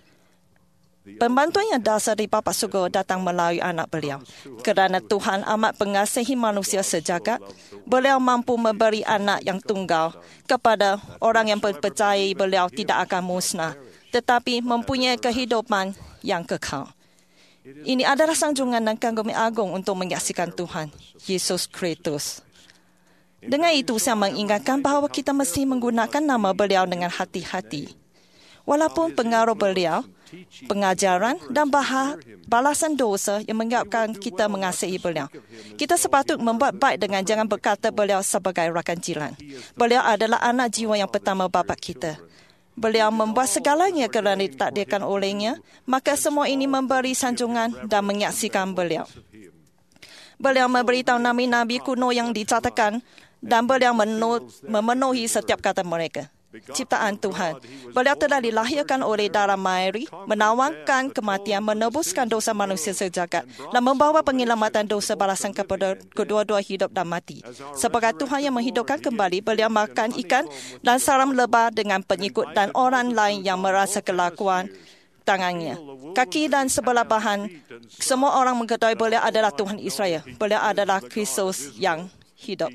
Pembantuan yang dasar dari Bapa Surga datang melalui anak beliau. Kerana Tuhan amat mengasihi manusia sejagat, beliau mampu memberi anak yang tunggal kepada orang yang percayai beliau tidak akan musnah, tetapi mempunyai kehidupan yang kekal. Ini adalah sanjungan dan kagumi agung untuk menyaksikan Tuhan, Yesus Kristus. Dengan itu, saya mengingatkan bahawa kita mesti menggunakan nama beliau dengan hati-hati. Walaupun pengaruh beliau, pengajaran dan balasan dosa yang mengingatkan kita mengasihi beliau. Kita sepatut membuat baik dengan jangan berkata beliau sebagai rakan jiran. Beliau adalah anak jiwa yang pertama bapa kita. Beliau membuat segalanya kerana ditakdirkan olehnya, maka semua ini memberi sanjungan dan menyaksikan beliau. Beliau memberitahu nabi-nabi kuno yang dicatatkan dan beliau memenuhi setiap kata mereka. Ciptaan Tuhan. Beliau telah dilahirkan oleh darah Mary, menawarkan kematian, menebuskan dosa manusia sejagat dan membawa penyelamatan dosa balasan kepada kedua-dua hidup dan mati. Sebagai Tuhan yang menghidupkan kembali, beliau makan ikan dan saram lebah dengan pengikut dan orang lain yang merasa kelakuan tangannya. Kaki dan sebelah bahan, semua orang mengetahui beliau adalah Tuhan Israel. Beliau adalah Kristus yang hidup.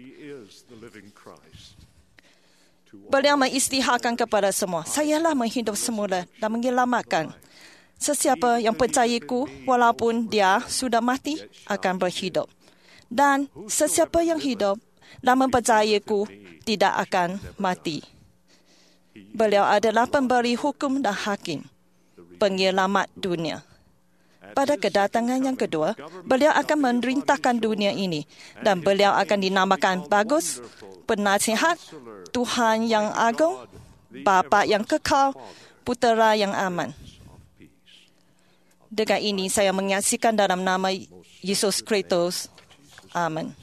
Beliau mengisytiharkan kepada semua, sayalah menghidup semula dan menyelamatkan. Sesiapa yang percayaku, walaupun dia sudah mati, akan berhidup. Dan sesiapa yang hidup dan mempercayaku, tidak akan mati. Beliau adalah pemberi hukum dan hakim, penyelamat dunia. Pada kedatangan yang kedua, beliau akan memerintahkan dunia ini dan beliau akan dinamakan Bagus, Penasihat, Tuhan yang Agung, Bapa yang Kekal, Putera yang Aman. Dengan ini saya menyaksikan dalam nama Yesus Kristus. Amin.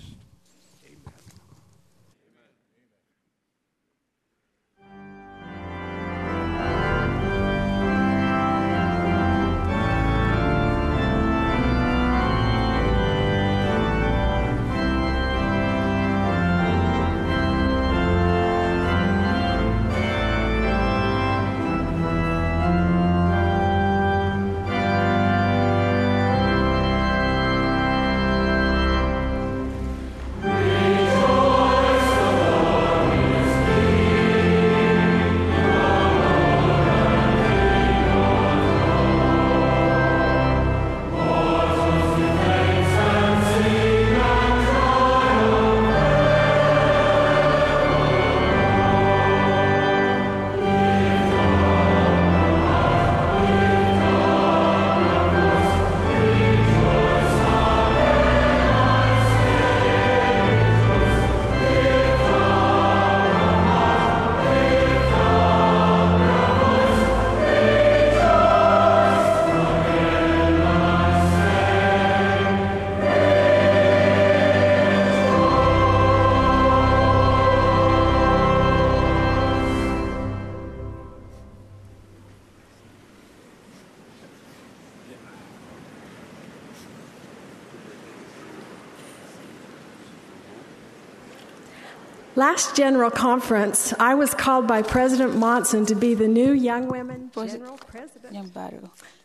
Last General Conference, I was called by President Monson to be the new Young Women General President. Yang baru.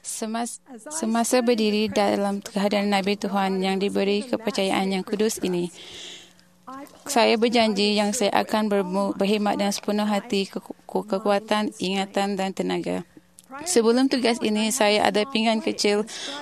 Semasa berdiri dalam kehadiran Nabi Tuhan yang diberi kepercayaan yang kudus ini, saya berjanji yang saya akan berkhidmat dengan sepenuh hati, kekuatan, ingatan dan tenaga. Sebelum tugas ini, saya ada pinggan kecil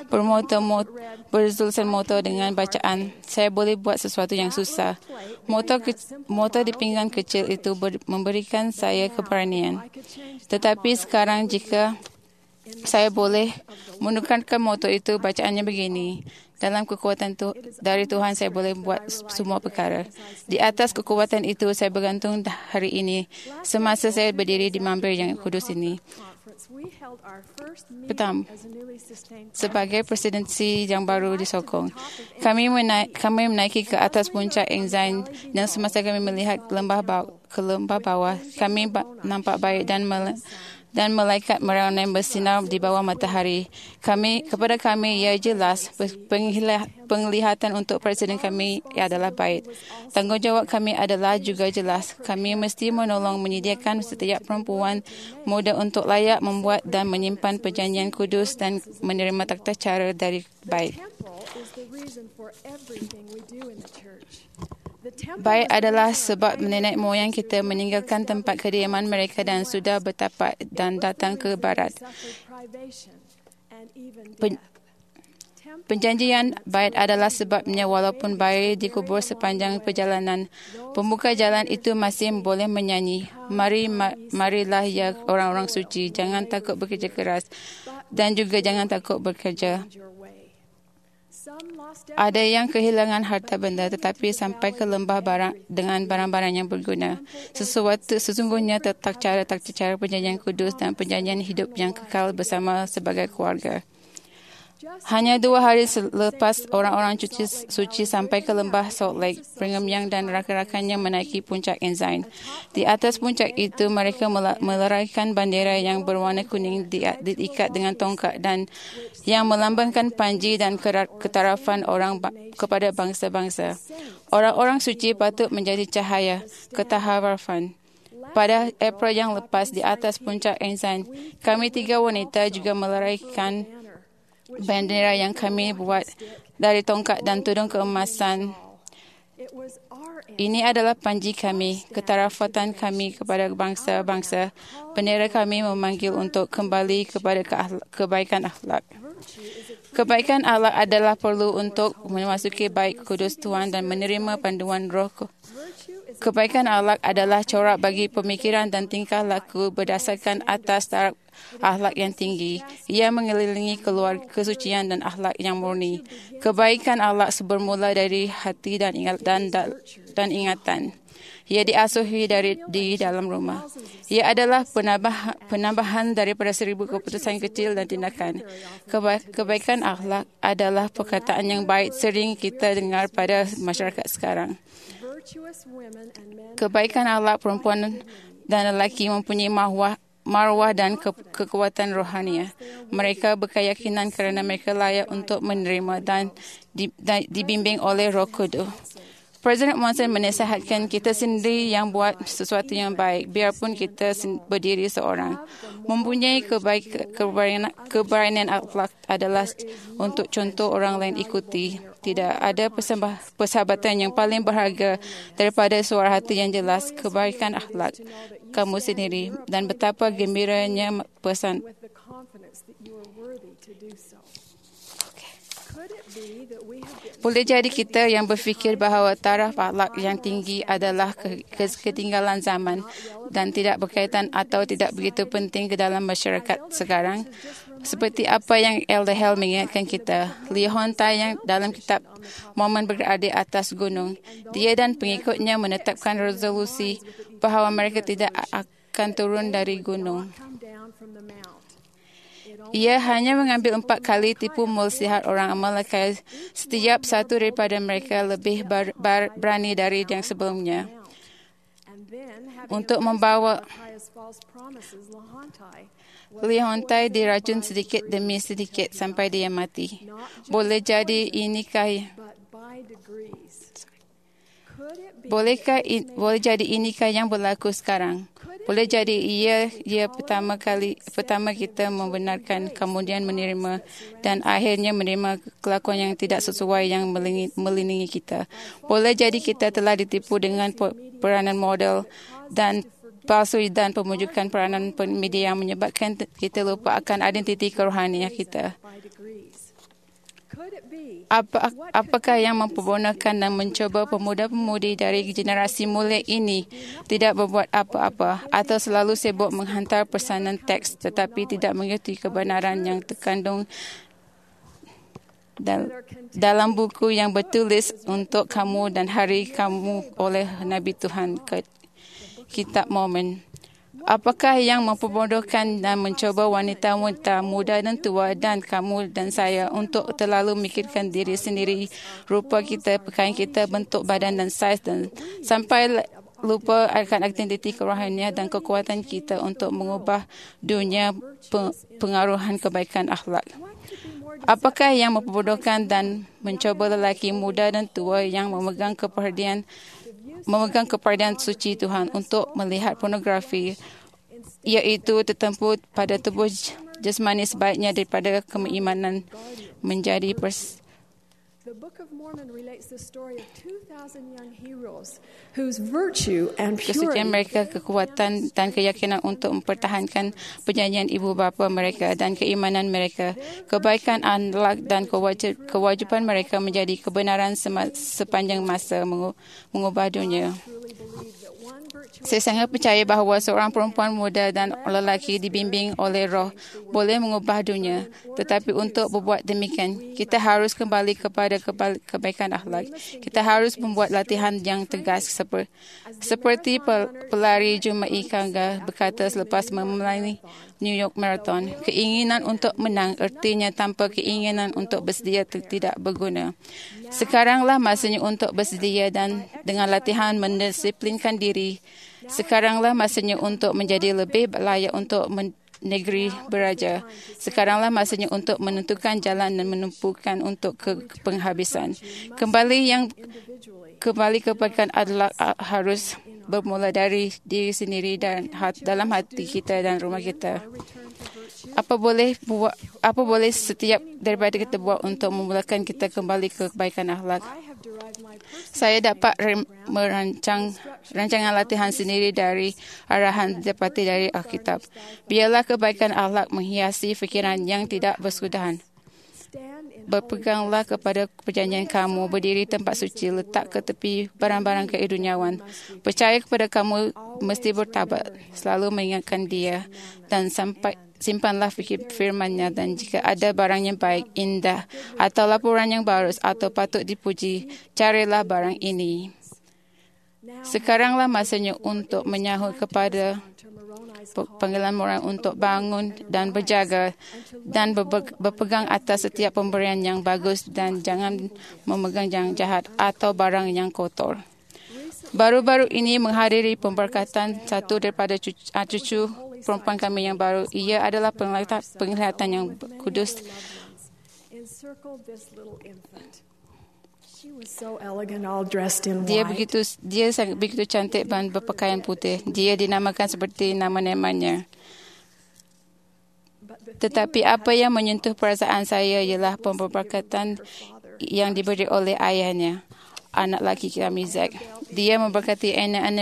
bertulisan moto dengan bacaan, saya boleh buat sesuatu yang susah. Moto di pinggan kecil itu memberikan saya keberanian. Tetapi sekarang jika saya boleh menukarkan moto itu, bacaannya begini. Dalam kekuatan dari Tuhan, saya boleh buat semua perkara. Di atas kekuatan itu, saya bergantung hari ini, semasa saya berdiri di mimbar yang kudus ini. Pertama, sebagai presidensi yang baru disokong, kami menaiki ke atas puncak Ensign dan semasa kami melihat ke lembah bawah, kami nampak baik dan malaikat merana bersinar di bawah matahari. Kepada kami ia jelas penglihatan untuk presiden kami adalah baik. Tanggungjawab kami adalah juga jelas. Kami mesti menyediakan setiap perempuan muda untuk layak membuat dan menyimpan perjanjian kudus dan menerima tata cara dari baik. Baik adalah sebab nenek moyang kita meninggalkan tempat kediaman mereka dan sudah bertapak dan datang ke barat. Perjanjian baik adalah sebabnya walaupun baik dikubur sepanjang perjalanan, pembuka jalan itu masih boleh menyanyi. Marilah ya orang-orang suci, jangan takut bekerja keras dan juga jangan takut bekerja. Ada yang kehilangan harta benda tetapi sampai ke lembah dengan barang-barang yang berguna. Sesungguhnya tak cara perjanjian kudus dan perjanjian hidup yang kekal bersama sebagai keluarga. Hanya 2 hari selepas orang-orang suci sampai ke lembah Salt Lake, Brigham Young dan rakan-rakannya menaiki puncak Ensign. Di atas puncak itu, mereka meleraikan bendera yang berwarna kuning diikat dengan tongkat dan yang melambangkan panji dan ketarafan orang kepada bangsa-bangsa. Orang-orang suci patut menjadi cahaya ketaharafan. Pada April yang lepas, di atas puncak Ensign, kami 3 wanita juga meleraikan bendera yang kami buat dari tongkat dan tudung keemasan. Ini adalah panji kami, ketarafatan kami kepada bangsa-bangsa. Bendera kami memanggil untuk kembali kepada kebaikan akhlak. Kebaikan akhlak adalah perlu untuk memasuki baik kudus Tuhan dan menerima panduan roh. Kebaikan akhlak adalah corak bagi pemikiran dan tingkah laku berdasarkan atas akhlak yang tinggi. Ia mengelilingi keluarga kesucian dan akhlak yang murni. Kebaikan akhlak bermula dari hati dan ingatan. Ia diasuhi di dalam rumah. Ia adalah penambahan daripada 1000 keputusan kecil dan tindakan. Kebaikan akhlak adalah perkataan yang baik sering kita dengar pada masyarakat sekarang. Kebaikan akhlak perempuan dan lelaki mempunyai marwah dan kekuatan rohania. Mereka berkeyakinan kerana mereka layak untuk menerima dan dibimbing oleh Roh Kudus. Presiden Monson menasihatkan kita sendiri yang buat sesuatu yang baik, biarpun kita berdiri seorang. Mempunyai keberanian akhlak adalah untuk contoh orang lain ikuti. Tidak ada persahabatan yang paling berharga daripada suara hati yang jelas, kebaikan akhlak kamu sendiri, dan betapa gembiranya pesan. Boleh jadi kita yang berfikir bahawa taraf akhlak yang tinggi adalah ketinggalan zaman dan tidak berkaitan atau tidak begitu penting ke dalam masyarakat sekarang. Seperti apa yang Elder Hale mengingatkan kita, Leontai yang dalam kitab Momen Berada di Atas Gunung, dia dan pengikutnya menetapkan resolusi bahawa mereka tidak akan turun dari gunung. Ia hanya mengambil 4 kali tipu melisihat orang Amalekite. Setiap satu daripada mereka lebih berani dari yang sebelumnya. Untuk membawa Leontai diracun sedikit demi sedikit sampai dia mati. Boleh jadi inikah yang berlaku sekarang? Boleh jadi ia pertama kita membenarkan, kemudian menerima dan akhirnya menerima kelakuan yang tidak sesuai yang melindungi kita. Boleh jadi kita telah ditipu dengan peranan model dan palsu dan pemujukan peranan media yang menyebabkan kita lupa akan identiti kerohanian kita. Apakah yang mempergunakan dan mencoba pemuda-pemudi dari generasi mulia ini tidak berbuat apa-apa atau selalu sibuk menghantar pesanan teks tetapi tidak mengerti kebenaran yang terkandung dalam buku yang bertulis untuk kamu dan hari kamu oleh Nabi Tuhan, Kitab Mormon? Apakah yang memperbodohkan dan mencoba wanita-wanita muda dan tua dan kamu dan saya untuk terlalu memikirkan diri sendiri, rupa kita, pakaian kita, bentuk badan dan saiz, dan sampai lupa akan identiti kerohanian dan kekuatan kita untuk mengubah dunia pengaruhan kebaikan akhlak? Apakah yang memperbodohkan dan mencoba lelaki muda dan tua yang memegang keperhatian suci Tuhan untuk melihat pornografi, iaitu tertempu pada tubuh jasmani sebaiknya daripada keimanan menjadi The Book of Mormon relates the story of 2,000 young heroes whose virtue and kesucian mereka, kekuatan dan keyakinan untuk mempertahankan perjanjian ibu bapa mereka dan keimanan mereka, kebaikan akhlak dan kewajipan mereka menjadi kebenaran sepanjang masa mengubah dunia. Saya sangat percaya bahawa seorang perempuan muda dan lelaki dibimbing oleh Roh boleh mengubah dunia. Tetapi untuk berbuat demikian, kita harus kembali kepada kebaikan akhlak. Kita harus membuat latihan yang tegas seperti pelari Jumai Kanga berkata selepas memelangi New York Marathon. Keinginan untuk menang artinya tanpa keinginan untuk bersedia tidak berguna. Sekaranglah masanya untuk bersedia dan dengan latihan mendisiplinkan diri. Sekaranglah masanya untuk menjadi lebih layak untuk negeri beraja. Sekaranglah masanya untuk menentukan jalan dan menumpukan untuk penghabisan. Kembali kebaikan adalah harus bermula dari diri sendiri dan dalam hati kita dan rumah kita. Apa boleh setiap daripada kita buat untuk memulakan kita kembali ke kebaikan akhlak? Saya dapat merancang rancangan latihan sendiri dari arahan didapati dari Alkitab. Biarlah kebaikan akhlak menghiasi fikiran yang tidak bersudahan. Berpeganglah kepada perjanjian kamu, berdiri tempat suci, letak ke tepi barang-barang keduniawan. Percaya kepada kamu mesti bertabat, selalu mengingatkan dia dan simpanlah firman-Nya, dan jika ada barang yang baik, indah atau laporan yang baru atau patut dipuji, carilah barang ini. Sekaranglah masanya untuk menyahut kepada panggilan moral untuk bangun dan berjaga dan berpegang atas setiap pemberian yang bagus dan jangan memegang yang jahat atau barang yang kotor. Baru-baru ini menghadiri pemberkatan satu daripada cucu perempuan kami yang baru. Ia adalah penglihatan yang kudus. Dia sangat begitu cantik dan berpakaian putih. Dia dinamakan seperti nama-namanya. Tetapi apa yang menyentuh perasaan saya ialah pemberkatan yang diberi oleh ayahnya, anak lelaki kami Zack. Dia memberkati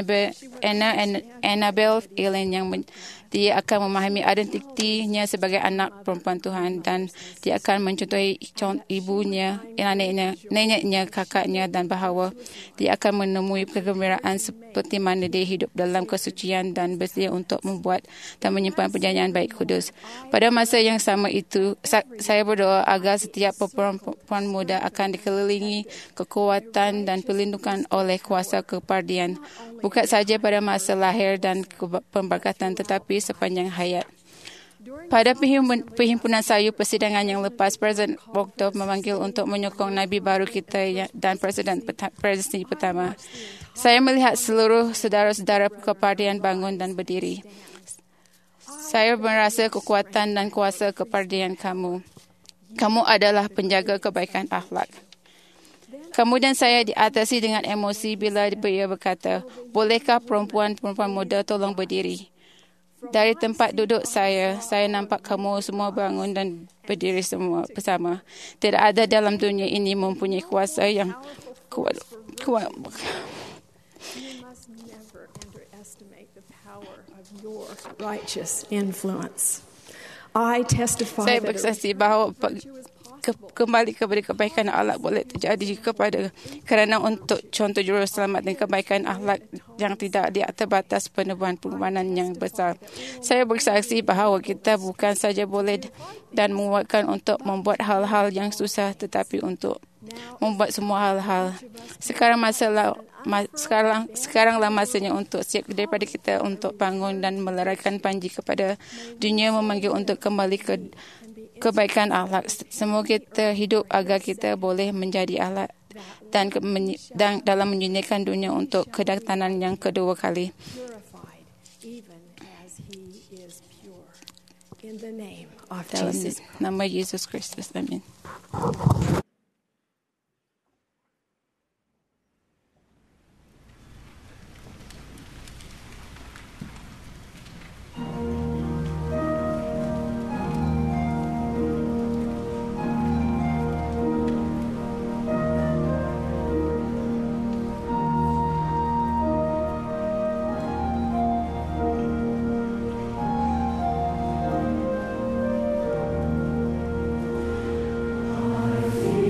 Annabel Ellen yang dia akan memahami identitinya sebagai anak perempuan Tuhan, dan dia akan mencontohi ibunya, neneknya, kakaknya, dan bahawa dia akan menemui kegembiraan seperti mana dia hidup dalam kesucian dan bersedia untuk membuat dan menyimpan perjanjian baik kudus. Pada masa yang sama itu, saya berdoa agar setiap perempuan muda akan dikelilingi kekuatan dan perlindungan oleh kuasa kepardian, bukan saja pada masa lahir dan pemberkatan, tetapi sepanjang hayat. Pada perhimpunan sayu persidangan yang lepas, Presiden Bogdov memanggil untuk menyokong Nabi baru kita dan Presiden pertama. Saya melihat seluruh saudara-saudara kepardian bangun dan berdiri. Saya merasa kekuatan dan kuasa kepardian kamu. Kamu adalah penjaga kebaikan akhlak. Kemudian saya diatasi dengan emosi bila beliau berkata, bolehkah perempuan-perempuan muda tolong berdiri? Dari tempat duduk saya nampak kamu semua bangun dan berdiri semua bersama. Tidak ada dalam dunia ini mempunyai kuasa yang kuat. You must never underestimate the power of your righteous influence. I testify saya bersaksi bahawa kembali kepada kebaikan akhlak boleh terjadi kerana untuk contoh juruselamat dan kebaikan akhlak yang tidak terbatas penerbangan yang besar. Saya bersaksi bahawa kita bukan saja boleh dan menguatkan untuk membuat hal-hal yang susah, tetapi untuk membuat semua hal-hal. Sekaranglah masanya untuk siap daripada kita untuk bangun dan meleraikan panji kepada dunia, memanggil untuk kembali ke kebaikan akhlak. Semoga kita hidup agar kita boleh menjadi akhlak dan dalam menjadikan dunia untuk kedatangan yang kedua kali. Dalam nama Yesus Kristus. Amin. I feel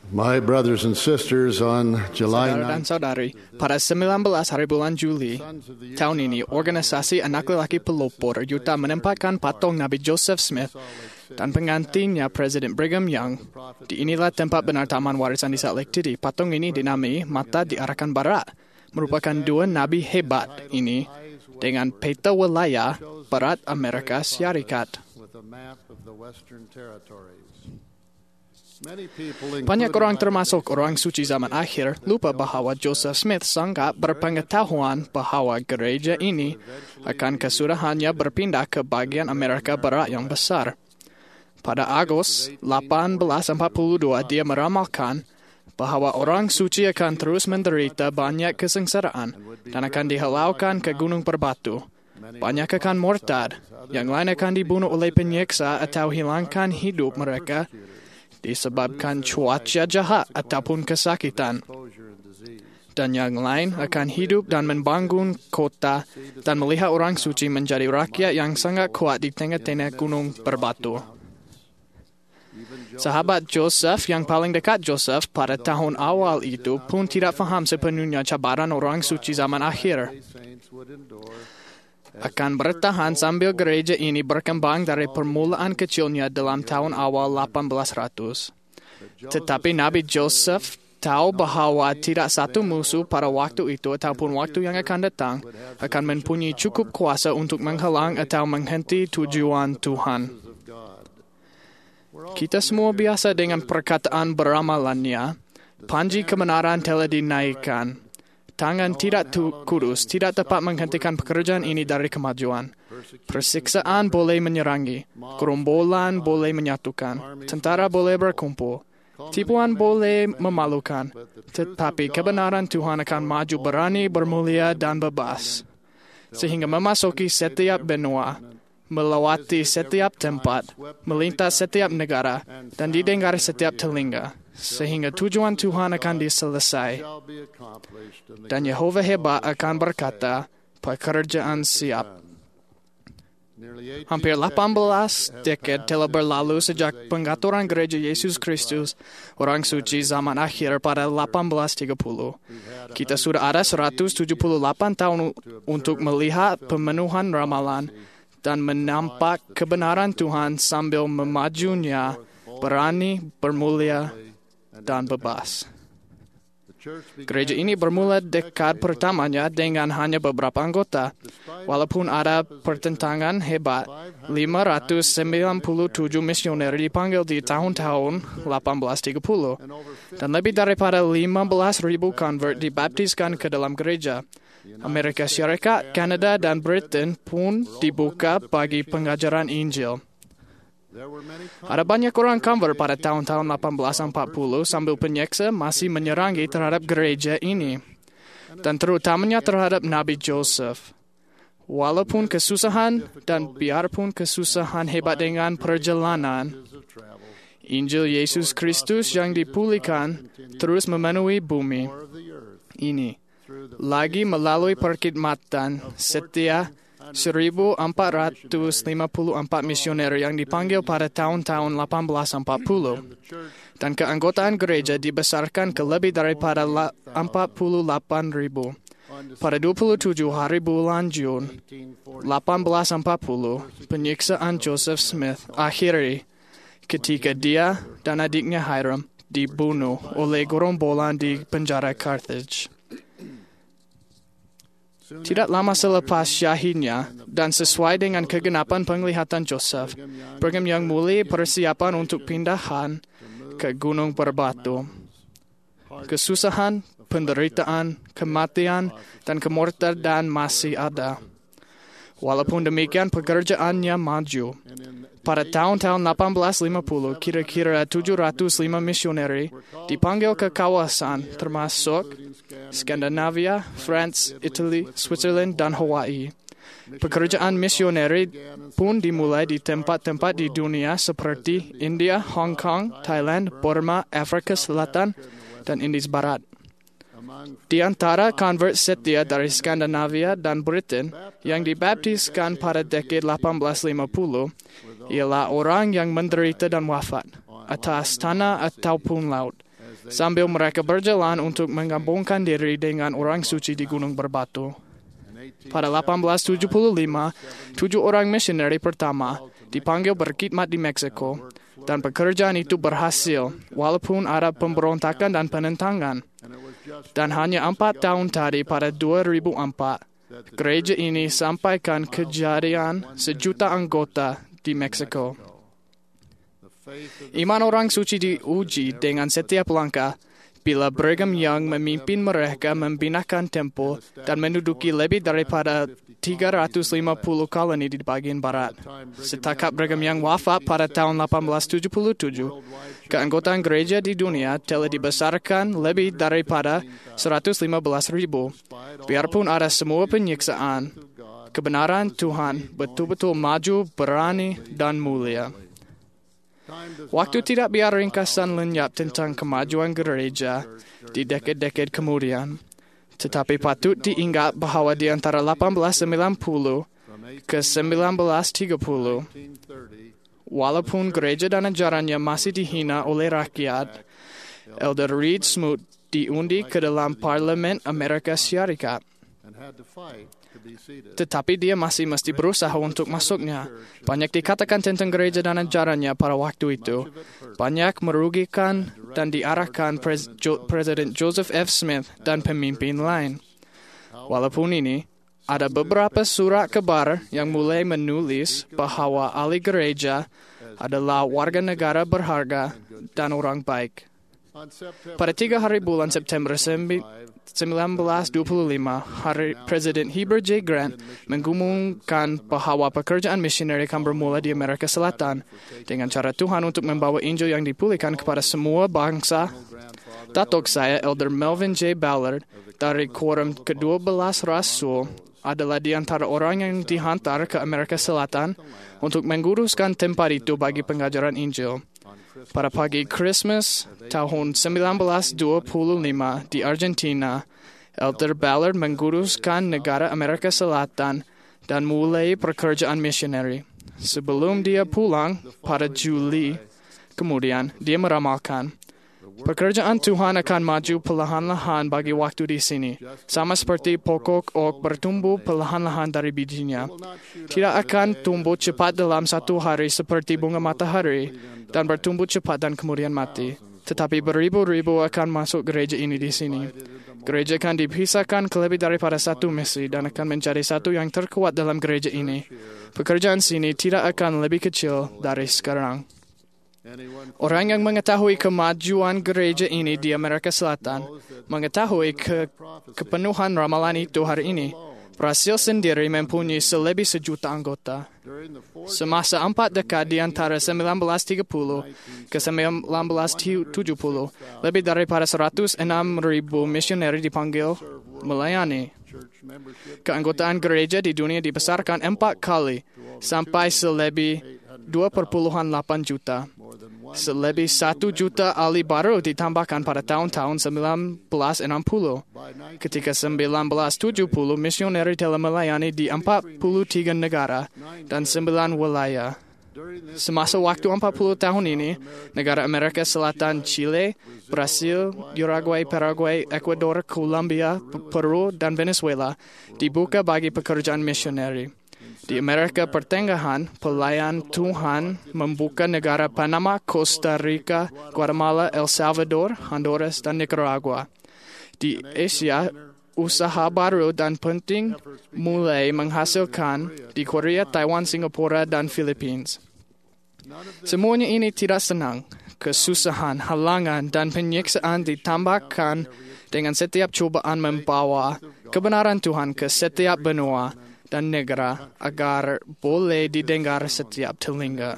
My brothers and sisters, on July Saudara dan saudari, pada 19 hari bulan Juli tahun ini, organisasi anak lelaki pelopor Utah menempatkan patung Nabi Joseph Smith dan penggantinya Presiden Brigham Young. Di inilah tempat benar Taman Warisan di Salt Lake City. Patung ini dinamai Mata diarahkan Barat, merupakan dua nabi hebat ini dengan peta wilayah Barat Amerika Syarikat. Banyak orang termasuk orang suci zaman akhir lupa bahawa Joseph Smith sangat berpengetahuan bahawa gereja ini akan kesudahannya berpindah ke bagian Amerika Barat yang besar. Pada Agustus 1842, dia meramalkan bahawa orang suci akan terus menderita banyak kesengsaraan dan akan dihalaukan ke gunung berbatu. Banyak akan murtad, yang lain akan dibunuh oleh penyiksa atau hilangkan hidup mereka disebabkan cuaca jahat ataupun kesakitan. Dan yang lain akan hidup dan membangun kota dan melihat orang suci menjadi rakyat yang sangat kuat di tengah-tengah gunung berbatu. Sahabat Joseph yang paling dekat Joseph pada tahun awal itu pun tidak faham sepenuhnya cabaran orang suci zaman akhir akan bertahan sambil gereja ini berkembang dari permulaan kecilnya dalam tahun awal 1800. Tetapi Nabi Joseph tahu bahawa tidak satu musuh pada waktu itu ataupun waktu yang akan datang akan mempunyai cukup kuasa untuk menghalang atau menghenti tujuan Tuhan. Kita semua biasa dengan perkataan beramalannya, panji kebenaran telah dinaikkan. Tangan tidak kudus tidak dapat menghentikan pekerjaan ini dari kemajuan. Persiksaan boleh menyerangi, gerombolan boleh menyatukan, tentara boleh berkumpul, tipuan boleh memalukan, tetapi kebenaran Tuhan akan maju berani, bermulia dan bebas, sehingga memasuki setiap benua, melewati setiap tempat, melintas setiap negara, dan didengar setiap telinga, sehingga tujuan Tuhan akan diselesai. Dan Yehova hebat akan berkata, pekerjaan siap. Hampir 18 dekade telah berlalu sejak pengaturan gereja Yesus Kristus, orang suci zaman akhir pada 1830. Kita sudah ada 178 tahun untuk melihat pemenuhan ramalan dan menampak kebenaran Tuhan sambil memajunya, berani, bermulia, dan bebas. Gereja ini bermula dekad pertamanya dengan hanya beberapa anggota. Walaupun ada pertentangan hebat, 597 misioneri dipanggil di tahun-tahun 1830, dan lebih daripada 15,000 convert dibaptiskan ke dalam gereja. Amerika Syarikat, Kanada, dan Britain pun dibuka bagi pengajaran Injil. Ada banyak orang convert pada tahun-tahun 1840 sambil penyiksa masih menyerangi terhadap gereja ini, dan terutamanya terhadap Nabi Joseph. Walaupun kesusahan dan biarpun kesusahan hebat dengan perjalanan, Injil Yesus Kristus yang dipulihkan terus memenuhi bumi ini. Lagi melalui perkhidmatan setia 1,454 misioner yang dipanggil pada tahun-tahun 1840, dan keanggotaan gereja dibesarkan ke lebih daripada 48,000. Pada 27 hari bulan Jun 1840, penyiksaan Joseph Smith akhiri ketika dia dan adiknya Hiram dibunuh oleh gerombolan di penjara Carthage. Tidak lama selepas syahidnya dan sesuai dengan kegenapan penglihatan Joseph, Brigham Young mulai persiapan untuk pindahan ke gunung berbatu. Kesusahan, penderitaan, kematian, dan kemurtadan masih ada. Walaupun demikian, pekerjaannya maju. Pada tahun-tahun 1850, kira-kira 705 misioneri dipanggil ke kawasan termasuk Skandinavia, France, Italy, Switzerland, dan Hawaii. Pekerjaan misioneri pun dimulai di tempat-tempat di dunia seperti India, Hong Kong, Thailand, Burma, Afrika Selatan, dan Indies Barat. Di antara convert setia dari Skandinavia dan Britain yang dibaptiskan pada dekade 1850 ialah orang yang menderita dan wafat atas tanah ataupun laut, sambil mereka berjalan untuk menggabungkan diri dengan orang suci di Gunung Berbatu. Pada 1875, 7 orang misioneri pertama dipanggil berkhidmat di Meksiko, dan pekerjaan itu berhasil walaupun ada pemberontakan dan penentangan. Dan hanya 4 tahun tadi pada 2004, gereja ini sampaikan kejadian 1 juta anggota di Meksiko. Iman orang suci diuji dengan setiap langkah bila Brigham Young memimpin mereka membinakan tempel dan menduduki lebih daripada 350 koloni di bagian barat. Setakat Brigham Young wafat pada tahun 1877, keanggotaan gereja di dunia telah dibesarkan lebih daripada 115,000. Biarpun ada semua penyiksaan, kebenaran Tuhan betul-betul maju, berani, dan mulia. Waktu tidak biar ringkasan lenyap tentang kemajuan gereja di dekade-dekade kemudian. Tetapi patut diingat bahawa di antara 1890 ke 1930, walaupun gereja dan ajarannya masih dihina oleh rakyat, Elder Reed Smoot diundi ke dalam Parlemen Amerika Syarikat. Tetapi dia masih mesti berusaha untuk masuknya. Banyak dikatakan tentang gereja dan ajarannya pada waktu itu. Banyak merugikan dan diarahkan Presiden Joseph F. Smith dan pemimpin lain. Walaupun ini, ada beberapa surat kabar yang mulai menulis bahawa ahli gereja adalah warga negara berharga dan orang baik. Pada 3 hari bulan September 1925, Presiden Heber J. Grant mengumumkan bahawa pekerjaan misioneri akan bermula di Amerika Selatan dengan cara Tuhan untuk membawa Injil yang dipulihkan kepada semua bangsa. Datuk saya, Elder Melvin J. Ballard, dari Quorum ke-12 Rasul, adalah di antara orang yang dihantar ke Amerika Selatan untuk menguruskan tempat itu bagi pengajaran Injil. Pada pagi Christmas tahun 1925 di Argentina, Elder Ballard menguruskan negara Amerika Selatan dan mulai pekerjaan misioneri. Sebelum dia pulang pada Juli, kemudian dia meramalkan, pekerjaan Tuhan akan maju perlahan-lahan bagi waktu di sini, sama seperti pokok oak bertumbuh perlahan-lahan dari bijinya. Tidak akan tumbuh cepat dalam 1 hari seperti bunga matahari dan bertumbuh cepat dan kemudian mati. Tetapi beribu-ribu akan masuk gereja ini di sini. Gereja akan dipisahkan ke lebih daripada 1 misi dan akan menjadi satu yang terkuat dalam gereja ini. Pekerjaan sini tidak akan lebih kecil dari sekarang. Orang yang mengetahui kemajuan gereja ini di Amerika Selatan mengetahui kepenuhan ramalan itu hari ini. Brasil sendiri mempunyai selebih 1 juta anggota. Semasa 4 dekad di antara 1930 ke 1970, lebih daripada 106,000 misioneri dipanggil melayani. Keanggotaan gereja di dunia dibesarkan 4 kali sampai selebih 2,8 juta. Selebih 1 juta ahli baru ditambahkan pada tahun-tahun 1960. Ketika 1970, misioneri telah melayani di 43 negara dan 9 wilayah. Semasa waktu 40 tahun ini, negara Amerika Selatan, Chile, Brasil, Uruguay, Paraguay, Ecuador, Colombia, Peru, dan Venezuela dibuka bagi pekerjaan misioneri. Di Amerika Pertengahan, pelayan Tuhan membuka negara Panama, Costa Rica, Guatemala, El Salvador, Honduras, dan Nicaragua. Di Asia, usaha baru dan penting mulai menghasilkan di Korea, Taiwan, Singapura, dan Philippines. Semuanya ini tidak senang. Kesusahan, halangan, dan penyiksaan ditambahkan dengan setiap cubaan membawa kebenaran Tuhan ke setiap benua dan negara agar boleh didengar setiap telinga.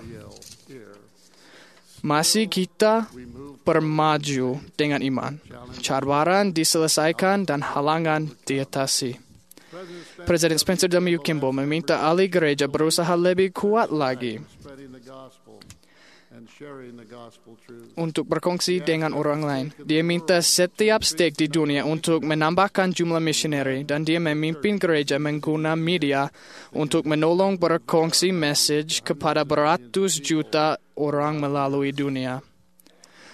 Masih kita bermaju dengan iman. Cabaran diselesaikan dan halangan diatasi. Presiden Spencer W. Kimball meminta ahli gereja berusaha lebih kuat lagi untuk berkongsi dengan orang lain. Dia minta setiap stake di dunia untuk menambahkan jumlah misioneri dan dia memimpin gereja menggunakan media untuk menolong berkongsi message kepada beratus juta orang melalui dunia.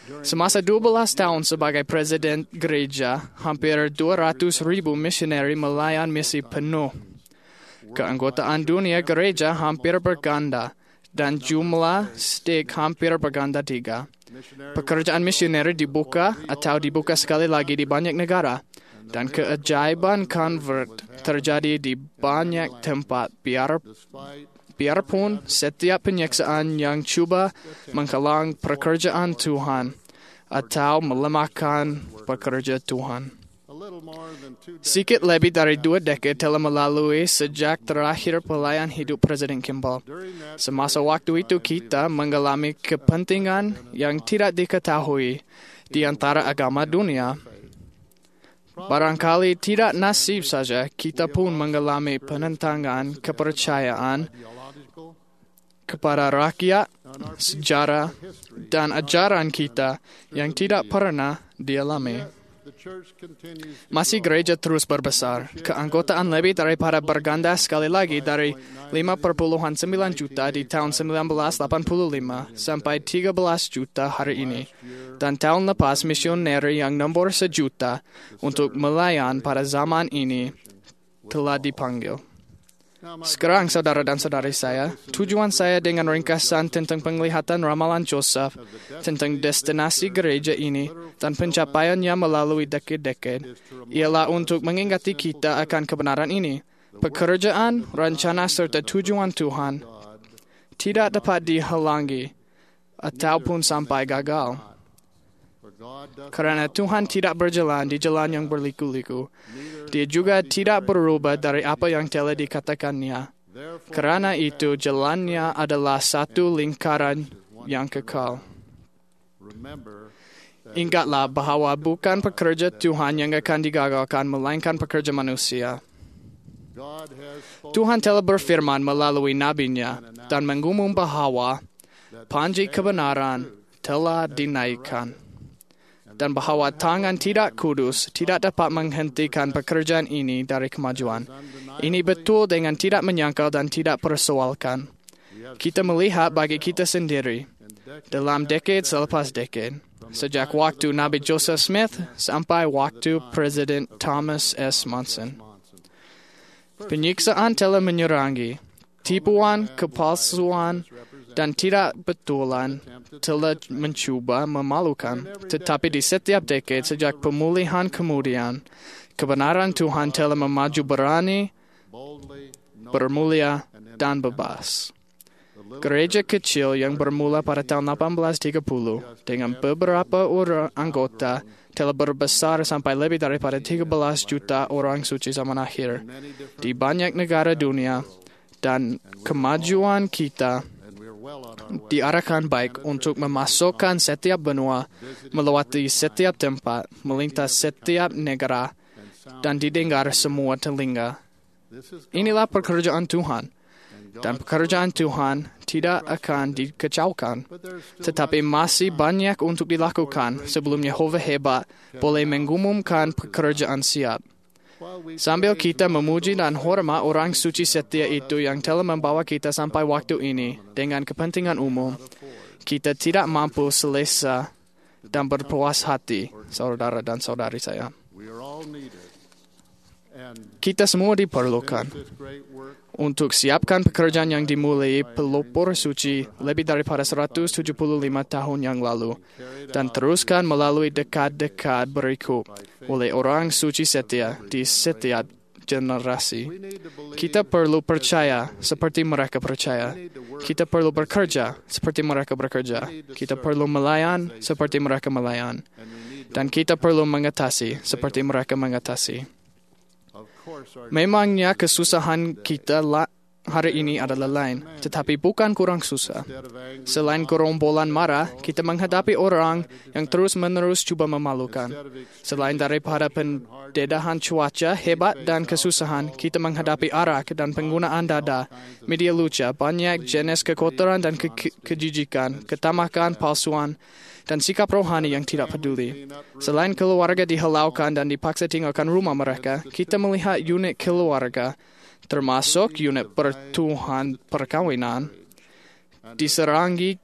Semasa 12 tahun sebagai Presiden Gereja, hampir 200,000 misioneri melayan misi penuh. Keanggotaan dunia gereja hampir berganda dan jumlah stake hampir berganda 3. Pekerjaan misioneri dibuka atau dibuka sekali lagi di banyak negara dan keajaiban convert terjadi di banyak tempat biarpun setiap penyiksaan yang cuba menghalang pekerjaan Tuhan atau melemahkan pekerja Tuhan. Sikit lebih dari 2 dekade telah melalui sejak terakhir pelayan hidup Presiden Kimball. Semasa waktu itu kita mengalami kepentingan yang tidak diketahui di antara agama dunia. Barangkali tidak nasib saja kita pun mengalami penentangan kepercayaan kepada rakyat, sejarah, dan ajaran kita yang tidak pernah dialami. Masih gereja terus berbesar. Keanggotaan lebih daripada berganda sekali lagi dari 5,9 juta di tahun 1985 sampai 13 juta hari ini. Dan tahun lepas misioneri yang nombor 1 juta untuk melayan pada zaman ini telah dipanggil. Sekarang saudara dan saudari saya, tujuan saya dengan ringkasan tentang penglihatan ramalan Joseph tentang destinasi gereja ini dan pencapaiannya melalui dekade-dekade ialah untuk mengingati kita akan kebenaran ini. Pekerjaan, rencana serta tujuan Tuhan tidak dapat dihalangi ataupun sampai gagal. Karena Tuhan tidak berjalan di jalan yang berliku-liku. Dia juga tidak berubah dari apa yang telah dikatakannya. Karena itu jalannya adalah satu lingkaran yang kekal. Ingatlah bahwa bukan pekerja Tuhan yang akan digagalkan, melainkan pekerja manusia. Tuhan telah berfirman melalui nabinya dan mengumum bahwa panji kebenaran telah dinaikkan. Dan bahwa tangan tidak kudus tidak dapat menghentikan pekerjaan ini dari kemajuan. Ini betul dengan tidak menyangkal dan tidak persoalkan. Kita melihat bagi kita sendiri dalam dekade selepas dekade, sejak waktu Nabi Joseph Smith sampai waktu Presiden Thomas S. Monson. Penyiksaan telah menyerangi, tipuan, kepalsuan, dan tidak betulan telah mencuba memalukan. Tetapi di setiap dekade sejak pemulihan kemudian, kebenaran Tuhan telah memaju berani, bermulia, dan bebas. Gereja kecil yang bermula pada tahun 1830 dengan beberapa orang anggota telah berbesar sampai lebih daripada 13 juta orang suci zaman akhir di banyak negara dunia, dan kemajuan kita diarahkan baik untuk memasukkan setiap benua, melewati setiap tempat, melintas setiap negara, dan didengar semua telinga. Inilah pekerjaan Tuhan, dan pekerjaan Tuhan tidak akan dikecaukan, tetapi masih banyak untuk dilakukan sebelum Yehova hebat boleh mengumumkan pekerjaan siap. Sambil kita memuji dan hormat orang suci setia itu yang telah membawa kita sampai waktu ini dengan kepentingan umum, kita tidak mampu selesa dan berpuas hati, saudara dan saudari saya. Kita semua diperlukan untuk siapkan pekerjaan yang dimulai pelopor suci lebih daripada 175 tahun yang lalu dan teruskan melalui dekad-dekad berikut oleh orang suci setia di setiap generasi. Kita perlu percaya seperti mereka percaya. Kita perlu bekerja seperti mereka bekerja. Kita perlu melayan seperti mereka melayan. Dan kita perlu mengatasi seperti mereka mengatasi. Memangnya kesusahan kita hari ini adalah lain, tetapi bukan kurang susah. Selain gerombolan marah, kita menghadapi orang yang terus-menerus cuba memalukan. Selain daripada pendedahan cuaca hebat dan kesusahan, kita menghadapi arak dan penggunaan dada, media luca, banyak jenis kekotoran dan kejijikan, ketamakan, palsuan, dan sikap rohani yang tidak peduli. Selain keluarga dihalaukan dan dipaksa tinggalkan rumah mereka, kita melihat unit keluarga, termasuk unit perkawinan, diserangi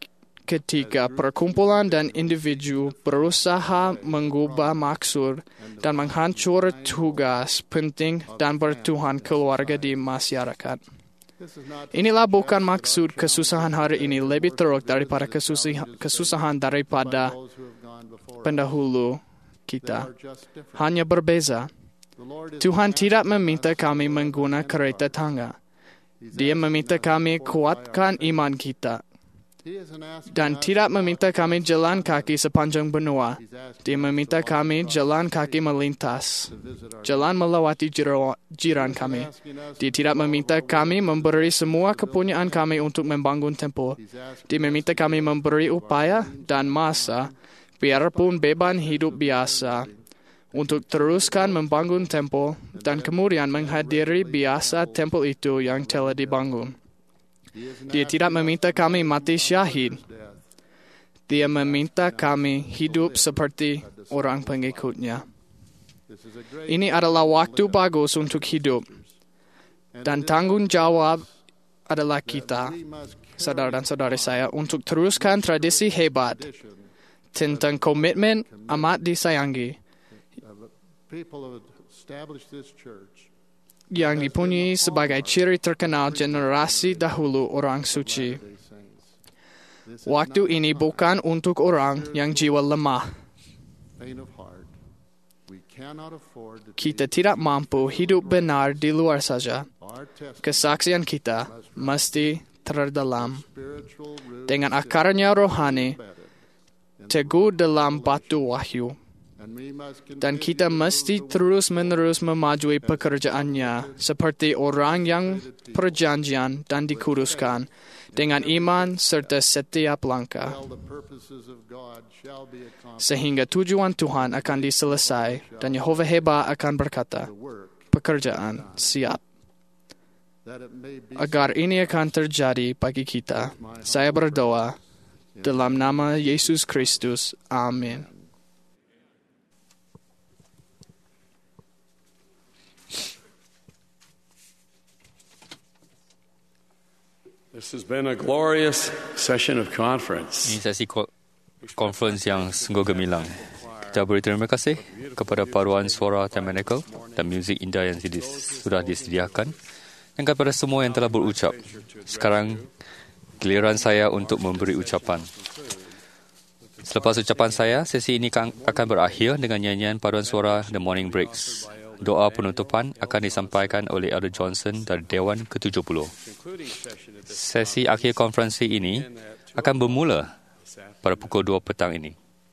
ketika perkumpulan dan individu berusaha mengubah maksud dan menghancur tugas penting dan bertuhan keluarga di masyarakat. Inilah bukan maksud kesusahan hari ini lebih teruk daripada kesusahan daripada pendahulu kita. Hanya berbeza. Tuhan tidak meminta kami menggunakan kereta tangga. Dia meminta kami kuatkan iman kita. Dan tidak meminta kami jalan kaki sepanjang benua. Dia meminta kami jalan kaki melintas. Jalan melewati jiran kami. Dia tidak meminta kami memberi semua kepunyaan kami untuk membangun tempel. Dia meminta kami memberi upaya dan masa, biarpun beban hidup biasa, untuk teruskan membangun tempel dan kemudian menghadiri biasa tempel itu yang telah dibangun. Dia tidak meminta kami mati syahid. Dia meminta kami hidup seperti orang pengikutnya. Ini adalah waktu bagus untuk hidup. Dan tanggung jawab adalah kita, saudara dan saudari saya, untuk teruskan tradisi hebat tentang komitmen amat disayangi yang dipunyai sebagai ciri terkenal generasi dahulu orang suci. Waktu ini bukan untuk orang yang jiwa lemah. Kita tidak mampu hidup benar di luar saja. Kesaksian kita mesti terdalam dengan akarnya rohani, teguh dalam batu wahyu. Dan kita mesti terus-menerus memajui pekerjaannya seperti orang yang perjanjian dan dikuduskan dengan iman serta setiap langkah. Sehingga tujuan Tuhan akan diselesai dan Yehova Heba akan berkata, pekerjaan siap. Agar ini akan terjadi bagi kita, saya berdoa dalam nama Yesus Kristus. Amin. This has been a glorious session of conference. Ini sesi conference yang sungguh gemilang. Kita beri terima kasih kepada paduan suara Tabernacle dan muzik indah yang sudah disediakan dan kepada semua yang telah berucap. Sekarang giliran saya untuk memberi ucapan. Selepas ucapan saya, sesi ini akan berakhir dengan nyanyian paduan suara The Morning Breaks. Doa penutupan akan disampaikan oleh Elder Johnson dari Dewan ke-70. Sesi akhir konferensi ini akan bermula pada pukul 2 petang ini.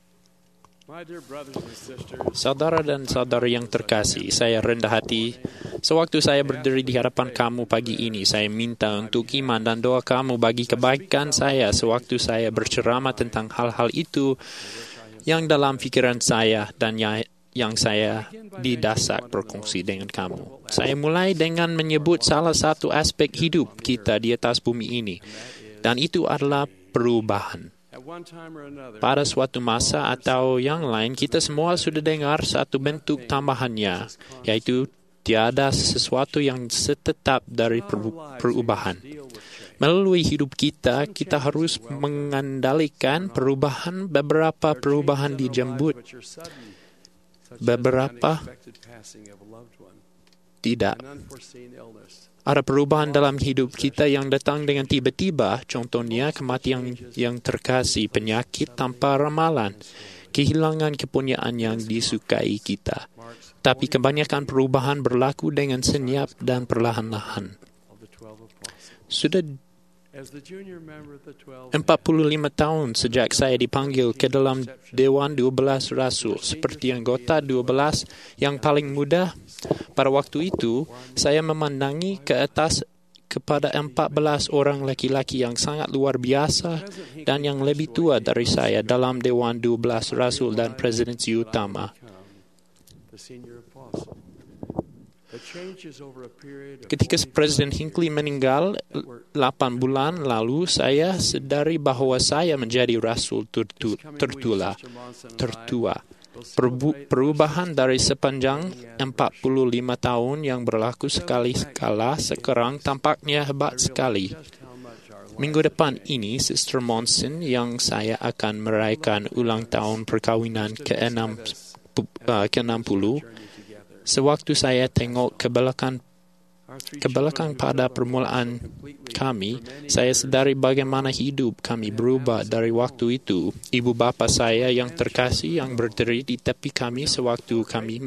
Saudara dan saudari yang terkasih, saya rendah hati. Sewaktu saya berdiri di hadapan kamu pagi ini, saya minta untuk iman dan doa kamu bagi kebaikan saya sewaktu saya berceramah tentang hal-hal itu yang dalam pikiran saya dan yang saya didasak berkongsi dengan kamu. Saya mulai dengan menyebut salah satu aspek hidup kita di atas bumi ini, dan itu adalah perubahan. Pada suatu masa atau yang lain, kita semua sudah dengar satu bentuk tambahannya, yaitu tiada sesuatu yang setetap dari perubahan. Melalui hidup kita, kita harus mengandalkan perubahan. Beberapa perubahan dijemput, beberapa tidak. Ada perubahan dalam hidup kita yang datang dengan tiba-tiba, contohnya kematian yang terkasih, penyakit tanpa ramalan, kehilangan kepunyaan yang disukai kita. Tapi kebanyakan perubahan berlaku dengan senyap dan perlahan-lahan. Sudah 45 tahun sejak saya dipanggil ke dalam Dewan 12 Rasul seperti anggota 12 yang paling muda. Pada waktu itu, saya memandangi ke atas kepada 14 orang laki-laki yang sangat luar biasa dan yang lebih tua dari saya dalam Dewan 12 Rasul dan presidensi utama. Ketika Presiden Hinckley meninggal 8 bulan lalu, saya sadari bahwa saya menjadi rasul tertua. Perubahan dari sepanjang 45 tahun yang berlaku sekali-sekala sekarang tampaknya hebat sekali. Minggu depan ini, Sister Monson yang saya akan merayakan ulang tahun perkahwinan ke-60. Sewaktu saya tengok ke belakang pada permulaan kami, saya sedari bagaimana hidup kami berubah dari waktu itu. Ibu bapa saya yang terkasih yang berdiri di tepi kami sewaktu kami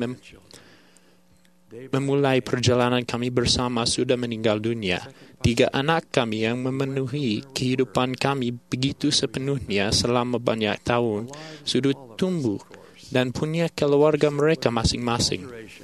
memulai perjalanan kami bersama sudah meninggal dunia. 3 anak kami yang memenuhi kehidupan kami begitu sepenuhnya selama banyak tahun sudah tumbuh dan punya keluarga mereka masing-masing.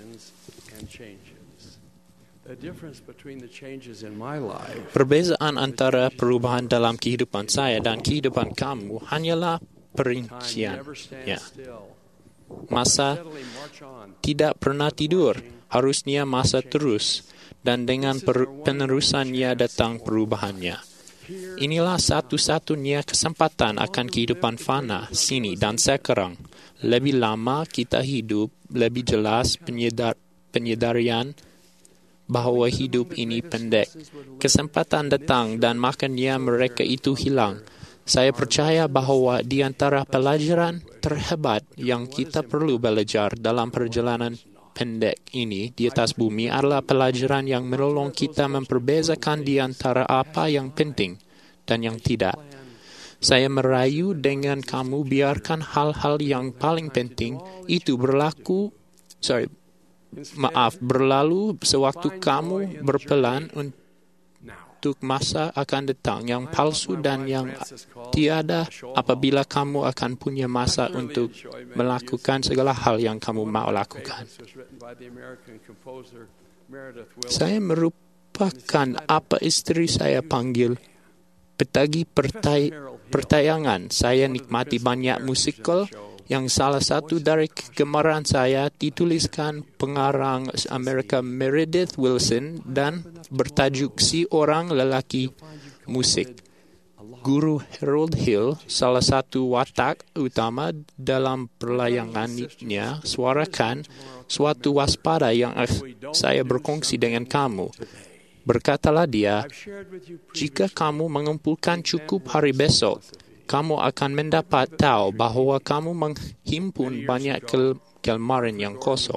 Perbezaan antara perubahan dalam kehidupan saya dan kehidupan kamu hanyalah perinciannya. Masa tidak pernah tidur, harusnya masa terus, dan dengan penerusannya datang perubahannya. Inilah satu-satunya kesempatan akan kehidupan fana, sini dan sekarang. Lebih lama kita hidup, lebih jelas penyedarian bahawa hidup ini pendek. Kesempatan datang dan makanya mereka itu hilang. Saya percaya bahawa di antara pelajaran terhebat yang kita perlu belajar dalam perjalanan pendek ini di atas bumi adalah pelajaran yang menolong kita memperbezakan di antara apa yang penting dan yang tidak. Saya merayu dengan kamu biarkan hal-hal yang paling penting itu berlalu sewaktu kamu berpelan untuk masa akan datang yang palsu dan yang tiada apabila kamu akan punya masa untuk melakukan segala hal yang kamu mau lakukan. Saya merupakan apa istri saya panggil petagi pertayangan. Saya nikmati banyak musikal yang salah satu dari kegemaran saya dituliskan pengarang Amerika Meredith Wilson dan bertajuk Si Orang Lelaki Musik. Guru Harold Hill, salah satu watak utama dalam perlayangannya, suarakan suatu waspada yang saya berkongsi dengan kamu. Berkatalah dia, jika kamu mengumpulkan cukup hari besok, kamu akan mendapat tahu bahawa kamu menghimpun banyak kelemahan yang kosong.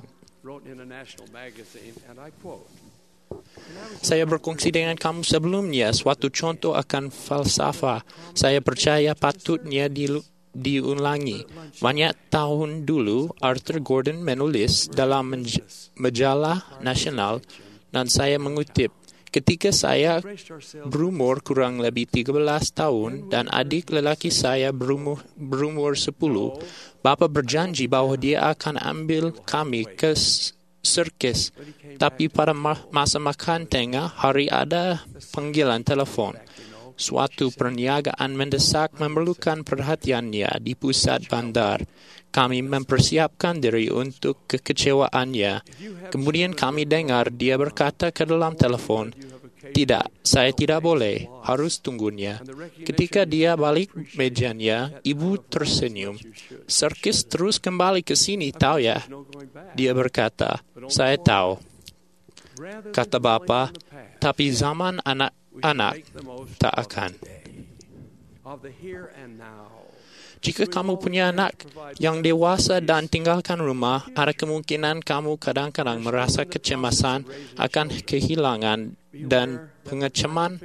Saya berkongsi dengan kamu sebelumnya suatu contoh akan falsafah. Saya percaya patutnya diulangi. Banyak tahun dulu, Arthur Gordon menulis dalam majalah nasional dan saya mengutip, ketika saya berumur kurang lebih 13 tahun dan adik lelaki saya berumur 10, bapa berjanji bahawa dia akan ambil kami ke sirkus. Tapi pada masa makan tengah hari ada panggilan telefon. Suatu perniagaan mendesak memerlukan perhatiannya di pusat bandar. Kami mempersiapkan diri untuk kekecewaannya. Kemudian kami dengar dia berkata ke dalam telefon, "Tidak, saya tidak boleh, harus tunggunya." Ketika dia balik mejanya, ibu tersenyum. "Sirkus terus kembali ke sini, tahu ya?" Dia berkata, "Saya tahu." Kata bapa, "Tapi zaman anak-anak tak akan." Jika kamu punya anak yang dewasa dan tinggalkan rumah, ada kemungkinan kamu kadang-kadang merasa kecemasan akan kehilangan dan pengecaman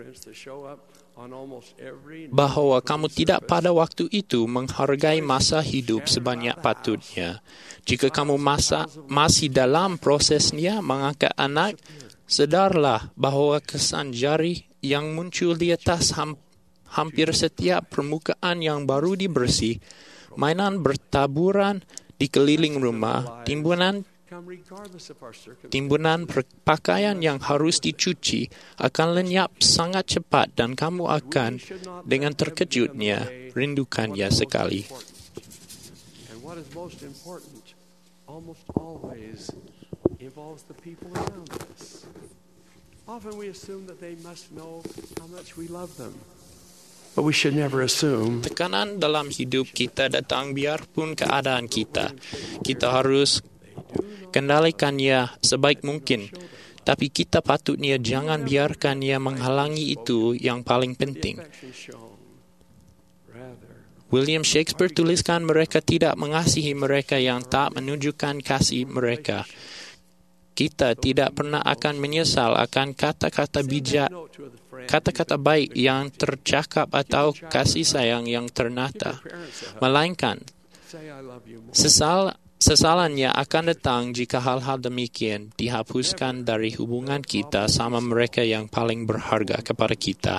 bahawa kamu tidak pada waktu itu menghargai masa hidup sebanyak patutnya. Jika kamu masih dalam prosesnya mengangkat anak, sedarlah bahawa kesan jari yang muncul di atas hampir setiap permukaan yang baru dibersih, mainan bertaburan di keliling rumah, timbunan pakaian yang harus dicuci akan lenyap sangat cepat dan kamu akan dengan terkejutnya rindukannya sekali. But we should never assume. Tekanan dalam hidup kita datang biarpun keadaan kita. Kita harus kendalikannya sebaik mungkin. Tapi kita patutnya jangan biarkan ia menghalangi itu yang paling penting. William Shakespeare tuliskan mereka tidak mengasihi mereka yang tak menunjukkan kasih mereka. Kita tidak pernah akan menyesal akan kata-kata bijak, kata-kata baik yang tercakap atau kasih sayang yang ternata. Melainkan, sesalannya akan datang jika hal-hal demikian dihapuskan dari hubungan kita sama mereka yang paling berharga kepada kita.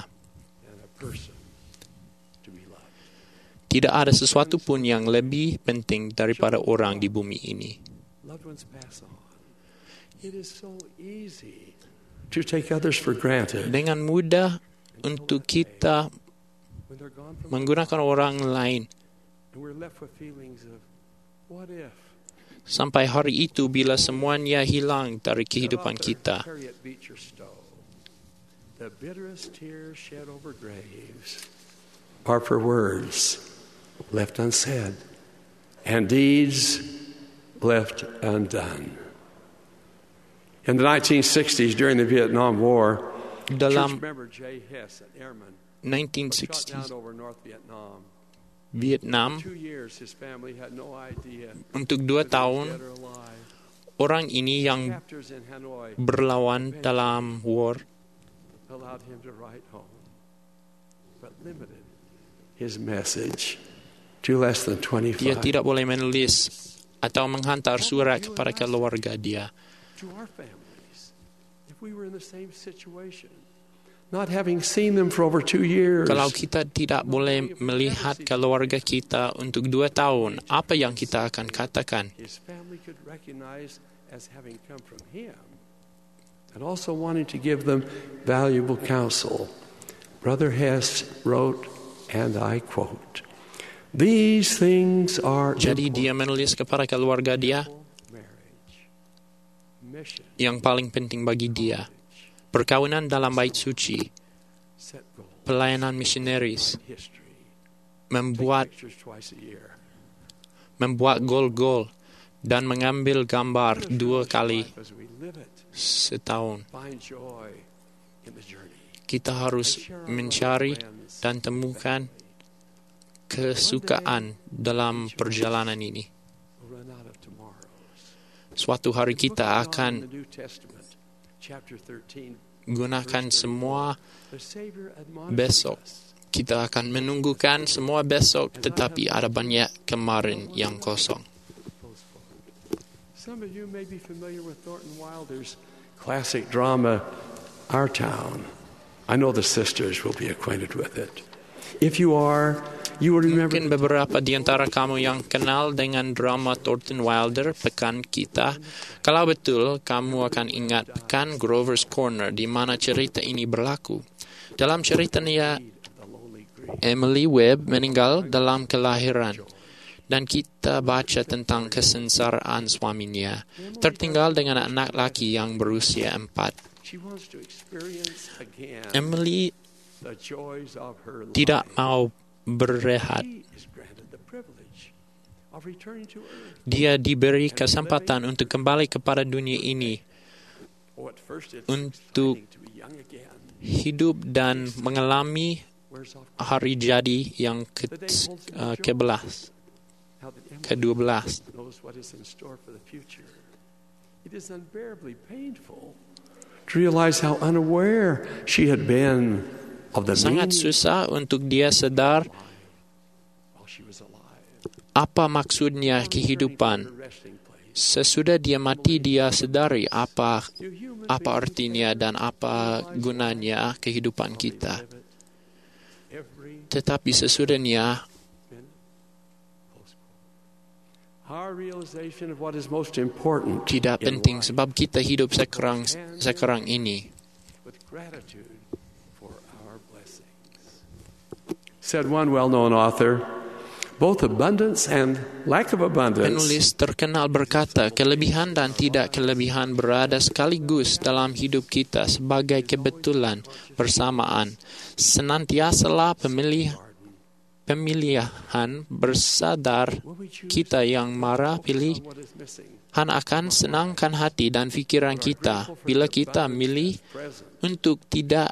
Tidak ada sesuatu pun yang lebih penting daripada orang di bumi ini. Dengan mudah untuk kita menggunakan orang lain. Sampai hari itu bila semuanya hilang dari kehidupan kita. Are for words left unsaid and deeds left undone. In the 1960s, during the Vietnam War, dalam church member J. Hess at Airman 1960s over North Vietnam. Vietnam, 2 years, his family had no idea untuk 2 tahun, orang ini yang berlawan dalam war allowed him to write home, but limited his message to less than 25. Dia tidak boleh menulis atau menghantar surat kepada keluarga dia. To our families, if we were in the same situation, not having seen them for over 2 years. Kalau kita tidak boleh melihat keluarga kita untuk 2 tahun, apa yang kita akan katakan? His family could recognize as having come from him, and also wanting to give them valuable counsel. Brother Hess wrote, and I quote, "These things are." Jadi dia menulis kepada keluarga dia yang paling penting bagi dia. Perkawinan dalam bait suci, pelayanan misionaris, membuat gol-gol, dan mengambil gambar 2 kali setahun. Kita harus mencari dan temukan kesukaan dalam perjalanan ini. Suatu hari kita akan gunakan semua besok. Kita akan menunggukan semua besok, tetapi ada banyak kemarin yang kosong. Some of you may be familiar with Thornton Wilder's classic drama, Our Town. I know the sisters will be acquainted with it. If you are, you will remember. Mungkin beberapa di antara kamu yang kenal dengan drama Thornton Wilder, Pekan Kita. Kalau betul, kamu akan ingat Pekan Grover's Corner, di mana cerita ini berlaku. Dalam ceritanya, Emily Webb meninggal dalam kelahiran. Dan kita baca tentang kesengsaraan suaminya, tertinggal dengan anak laki yang berusia 4. Emily tidak mau berehat. Dia diberi kesempatan untuk kembali kepada dunia ini, untuk hidup dan mengalami hari jadi yang ke-12. To realize how unaware she had been of the sangat susah untuk dia sadar apa maksudnya kehidupan. Sesudah dia mati, dia sadari apa artinya dan apa gunanya kehidupan kita. Tetapi sesudahnya tidak penting sebab kita hidup sekarang ini. Said one well-known author, both abundance and lack of abundance. Penulis terkenal berkata, kelebihan dan tidak kelebihan berada sekaligus dalam hidup kita sebagai kebetulan bersamaan. Senantiasalah pemilihan bersadar kita yang marah pilihan akan senangkan hati dan pikiran kita bila kita memilih untuk tidak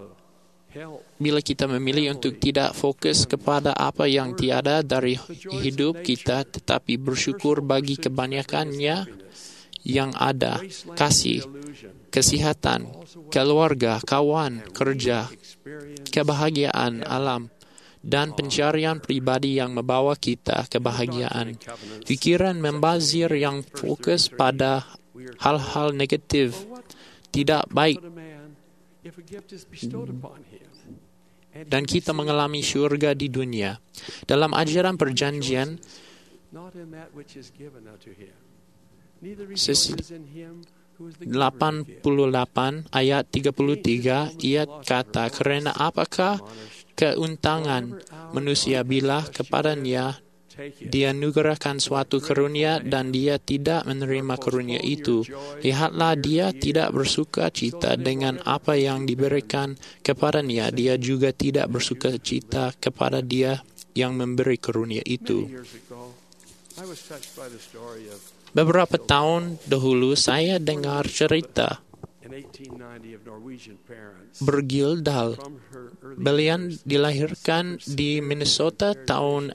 fokus kepada apa yang tiada dari hidup kita, tetapi bersyukur bagi kebanyakannya yang ada, kasih, kesihatan, keluarga, kawan, kerja, kebahagiaan alam, dan pencarian pribadi yang membawa kita kebahagiaan. Pikiran membazir yang fokus pada hal-hal negatif tidak baik, dan kita mengalami syurga di dunia. Dalam ajaran perjanjian 88 ayat 33, ia kata, "Kerana apakah keuntungan manusia bila kepadanya dianugerahkan suatu karunia dan dia tidak menerima karunia itu? Lihatlah, dia tidak bersuka cita dengan apa yang diberikan kepadanya. Dia juga tidak bersuka cita kepada dia yang memberi karunia itu." Beberapa tahun dahulu saya dengar cerita Bergildal. Beliau dilahirkan di Minnesota tahun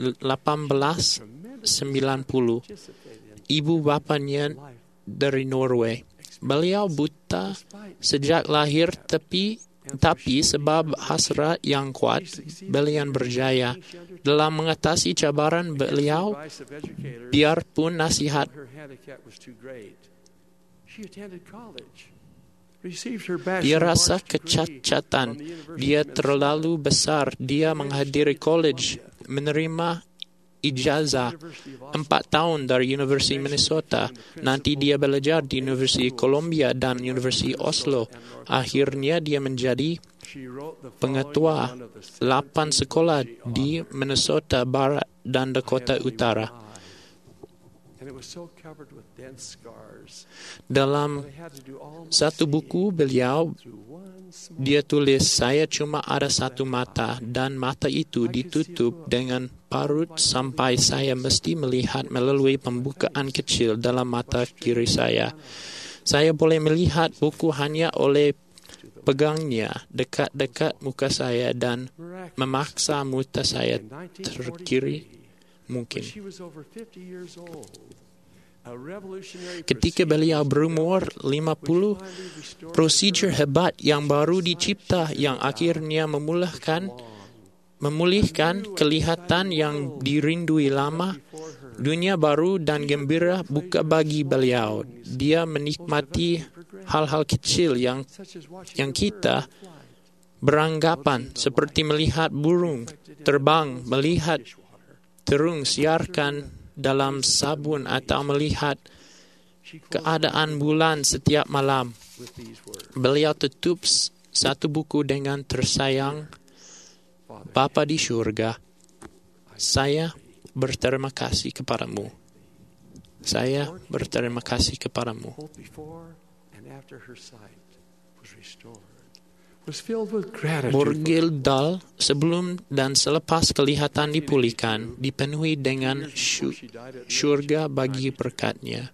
1890. Ibu bapanya dari Norway. Beliau buta sejak lahir, tapi sebab hasrat yang kuat, beliau berjaya dalam mengatasi cabaran beliau, biarpun nasihat dia rasa kecacatan, dia terlalu besar, dia menghadiri college, menerima ijazah 4 tahun dari University Minnesota. Nanti dia belajar di University Columbia dan University Oslo. Akhirnya dia menjadi pengetua 8 sekolah di Minnesota Barat dan Dakota Utara. Dalam satu buku beliau, dia tulis, "Saya cuma ada satu mata, dan mata itu ditutup dengan parut sampai saya mesti melihat melalui pembukaan kecil dalam mata kiri saya. Saya boleh melihat buku hanya oleh pegangnya dekat-dekat muka saya dan memaksa mata saya terkiri mungkin." Ketika beliau berumur 50, prosedur hebat yang baru dicipta yang akhirnya memulihkan kelihatan yang dirindui lama. Dunia baru dan gembira buka bagi beliau. Dia menikmati hal-hal kecil yang kita beranggapan seperti melihat burung terbang, melihat terung siarkan dalam sabun, atau melihat keadaan bulan setiap malam. Beliau tutup satu buku dengan tersayang, "Bapa di surga, saya berterima kasih kepadamu. Saya berterima kasih kepadamu." Bergildal sebelum dan selepas kelihatan dipulihkan, dipenuhi dengan syurga bagi berkatnya.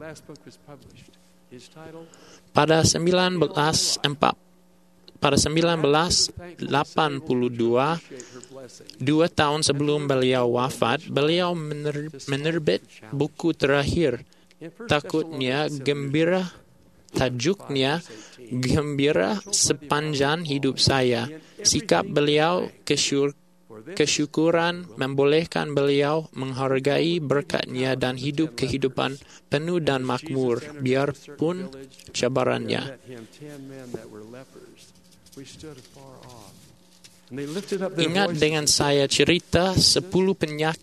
Pada 1982, 2 tahun sebelum beliau wafat, beliau menerbit buku terakhir, tajuknya Gembira Sepanjang Hidup Saya. Sikap beliau kesyukuran membolehkan beliau menghargai berkatnya dan hidup kehidupan penuh dan makmur, biarpun cabarannya. Ingat dengan saya cerita 10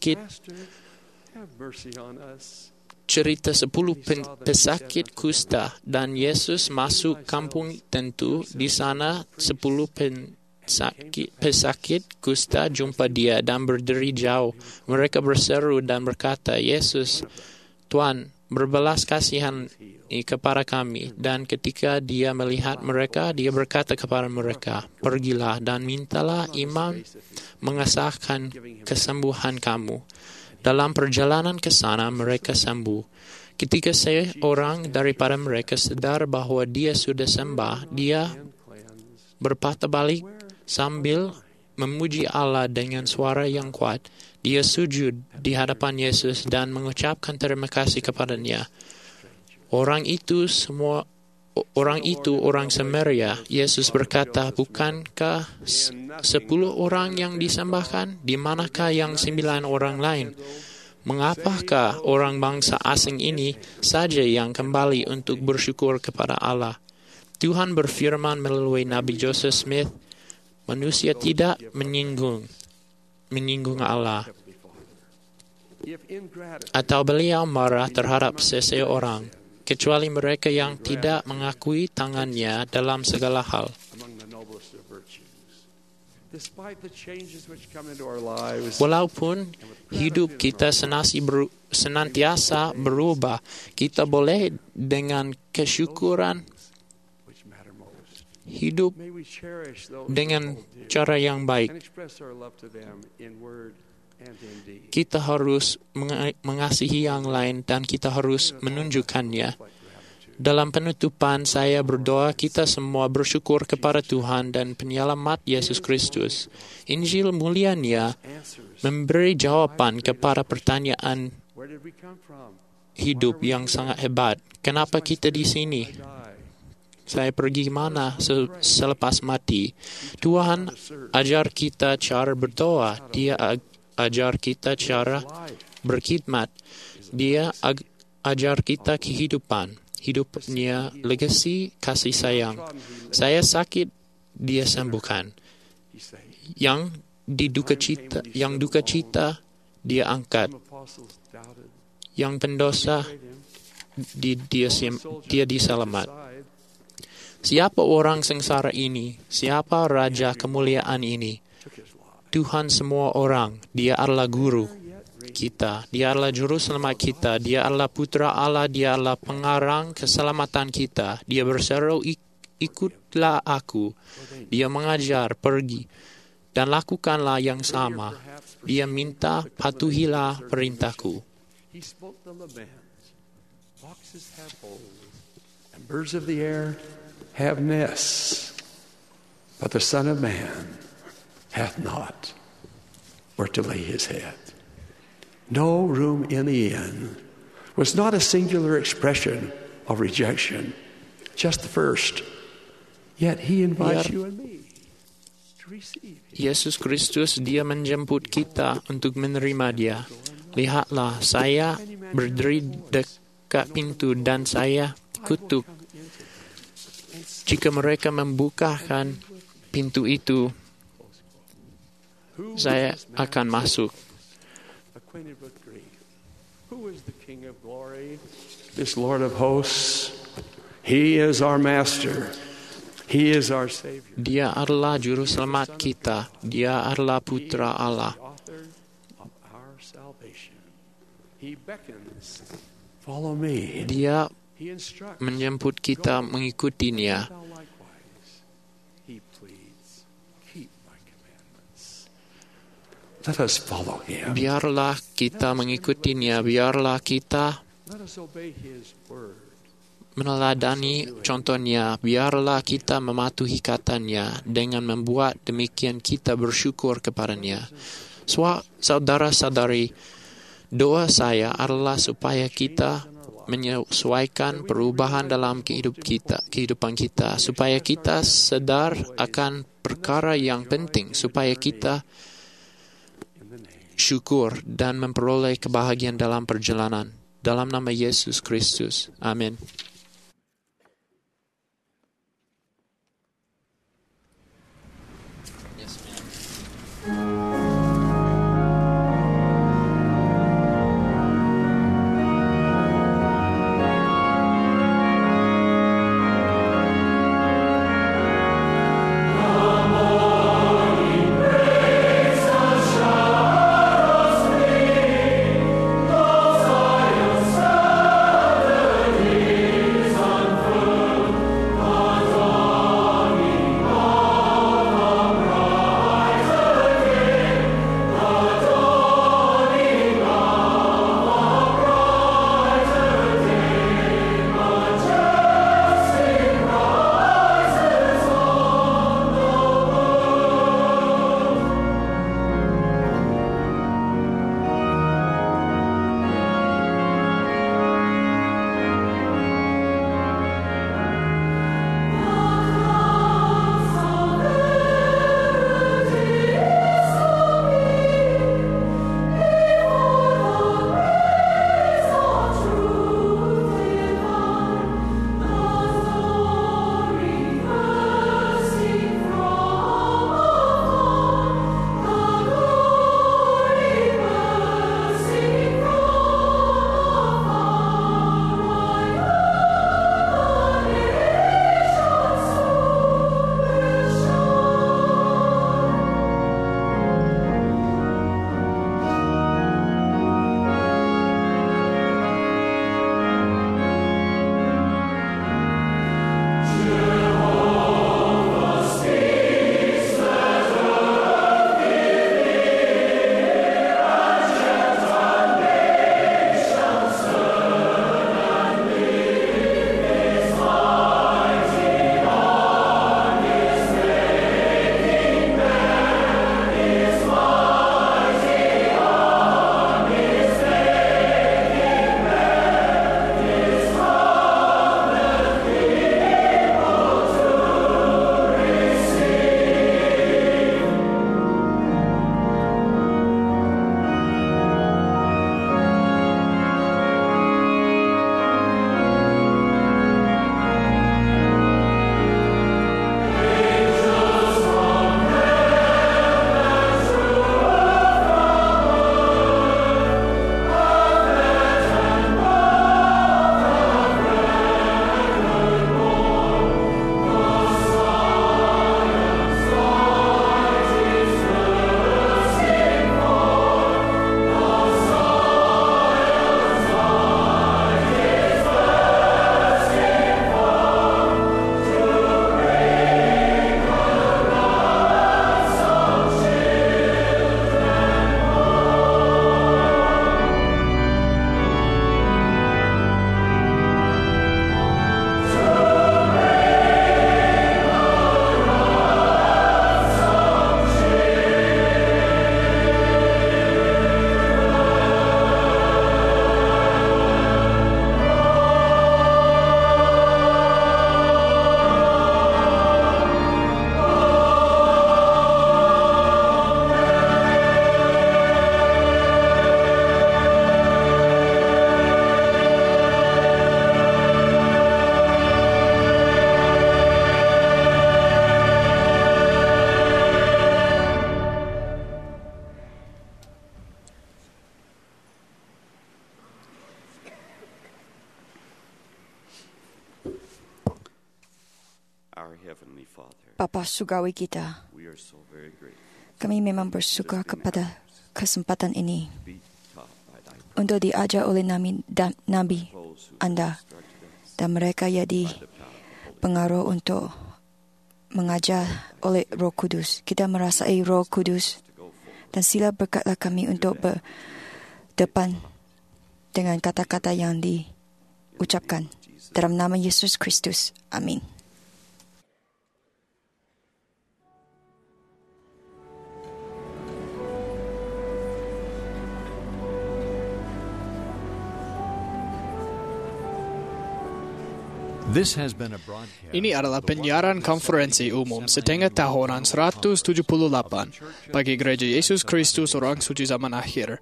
pesakit kusta, dan Yesus masuk kampung tentu. Di sana 10 pesakit kusta jumpa dia dan berdiri jauh. Mereka berseru dan berkata, "Yesus, Tuan, berbelas kasihan kepada kami, dan ketika dia melihat mereka, dia berkata kepada mereka, pergilah dan mintalah imam mengesahkan kesembuhan kamu. Dalam perjalanan ke sana, mereka sembuh. Ketika seorang daripada mereka sadar bahwa dia sudah sembah, dia berpatah balik sambil memuji Allah dengan suara yang kuat. Dia sujud di hadapan Yesus dan mengucapkan terima kasih kepadanya. Orang itu orang Samaria. Yesus berkata, bukankah 10 orang yang disembahkan? Di manakah yang 9 orang lain? Mengapakah orang bangsa asing ini saja yang kembali untuk bersyukur kepada Allah? Tuhan berfirman melalui Nabi Joseph Smith, manusia tidak menyinggung Allah. Atau beliau marah terhadap seseorang, kecuali mereka yang tidak mengakui tangannya dalam segala hal. Walaupun hidup kita senantiasa berubah, kita boleh dengan kesyukuran hidup dengan cara yang baik. Kita harus mengasihi yang lain dan kita harus menunjukkannya. Dalam penutupan, saya berdoa kita semua bersyukur kepada Tuhan dan Penyelamat Yesus Kristus. Injil mulianya memberi jawaban kepada pertanyaan hidup yang sangat hebat. Kenapa kita di sini? Saya pergi mana selepas mati? Tuhan ajar kita cara berdoa. Dia ajar kita cara berkhidmat. Dia ajar kita kehidupan. Hidupnya legasi kasih sayang. Saya sakit, dia sembuhkan. Yang duka cita, dia angkat. Yang pendosa, dia diselamat. Siapa orang sengsara ini? Siapa raja kemuliaan ini? Tuhan semua orang. Dia adalah guru kita. Dia adalah juru selamat kita. Dia adalah putra Allah. Dia adalah pengarang keselamatan kita. Dia berseru, ikutlah aku. Dia mengajar, pergi dan lakukanlah yang sama. Dia minta, patuhilah perintahku. Birds of the air have nests, but the Son of Man hath not where to lay his head. No room in the inn was not a singular expression of rejection, just the first. Yet he invites you and me to receive him. Yesus Kristus, dia menjemput kita untuk menerima dia. Lihatlah, saya berdiri dekat pintu dan saya kutuk. Jika mereka membukakan pintu itu, saya akan masuk. Who is the King of glory? This Lord of hosts. He is our master. He is our Savior. Dia adalah juru selamat kita. Dia adalah putra Allah. He beckons, follow me. Dia menjemput kita mengikutinya. Let us follow him. Biarlah kita mengikutinya. Biarlah kita meneladani contohnya. Biarlah kita mematuhi katanya. Dengan membuat demikian kita bersyukur kepadanya. Saudara-saudari, doa saya adalah supaya kita menyesuaikan perubahan dalam kehidupan kita, supaya kita sadar akan perkara yang penting, supaya kita syukur dan memperoleh kebahagiaan dalam perjalanan. Dalam nama Yesus Kristus. Amin. Thank Bapa Surgawi kita, kami memang bersyukur kepada kesempatan ini untuk diajar oleh Nabi Anda dan mereka yang dipengaruh untuk mengajar oleh Roh Kudus. Kita merasai Roh Kudus dan sila berkatlah kami untuk berdepan dengan kata-kata yang diucapkan. Dalam nama Yesus Kristus. Amin. Ini adalah penyiaran konferensi umum setengah tahunan 178 bagi Gereja Yesus Kristus Orang Suci Zaman Akhir.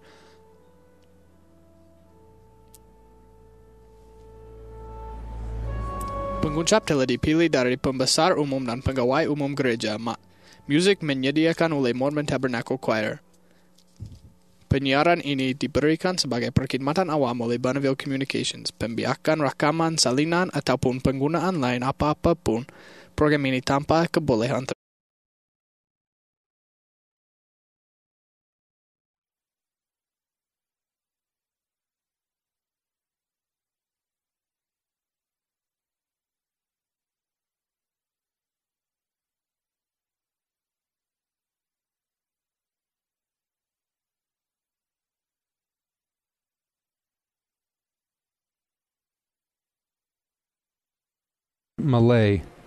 Pengucap telah dipilih dari pembesar umum dan pegawai umum gereja. Musik menyediakan oleh Mormon Tabernacle Choir. Penyiaran ini diberikan sebagai perkhidmatan awam oleh Bonneville Communications. Pembiakan rakaman, salinan, ataupun penggunaan lain apa-apa pun program ini tanpa kebolehan Malay.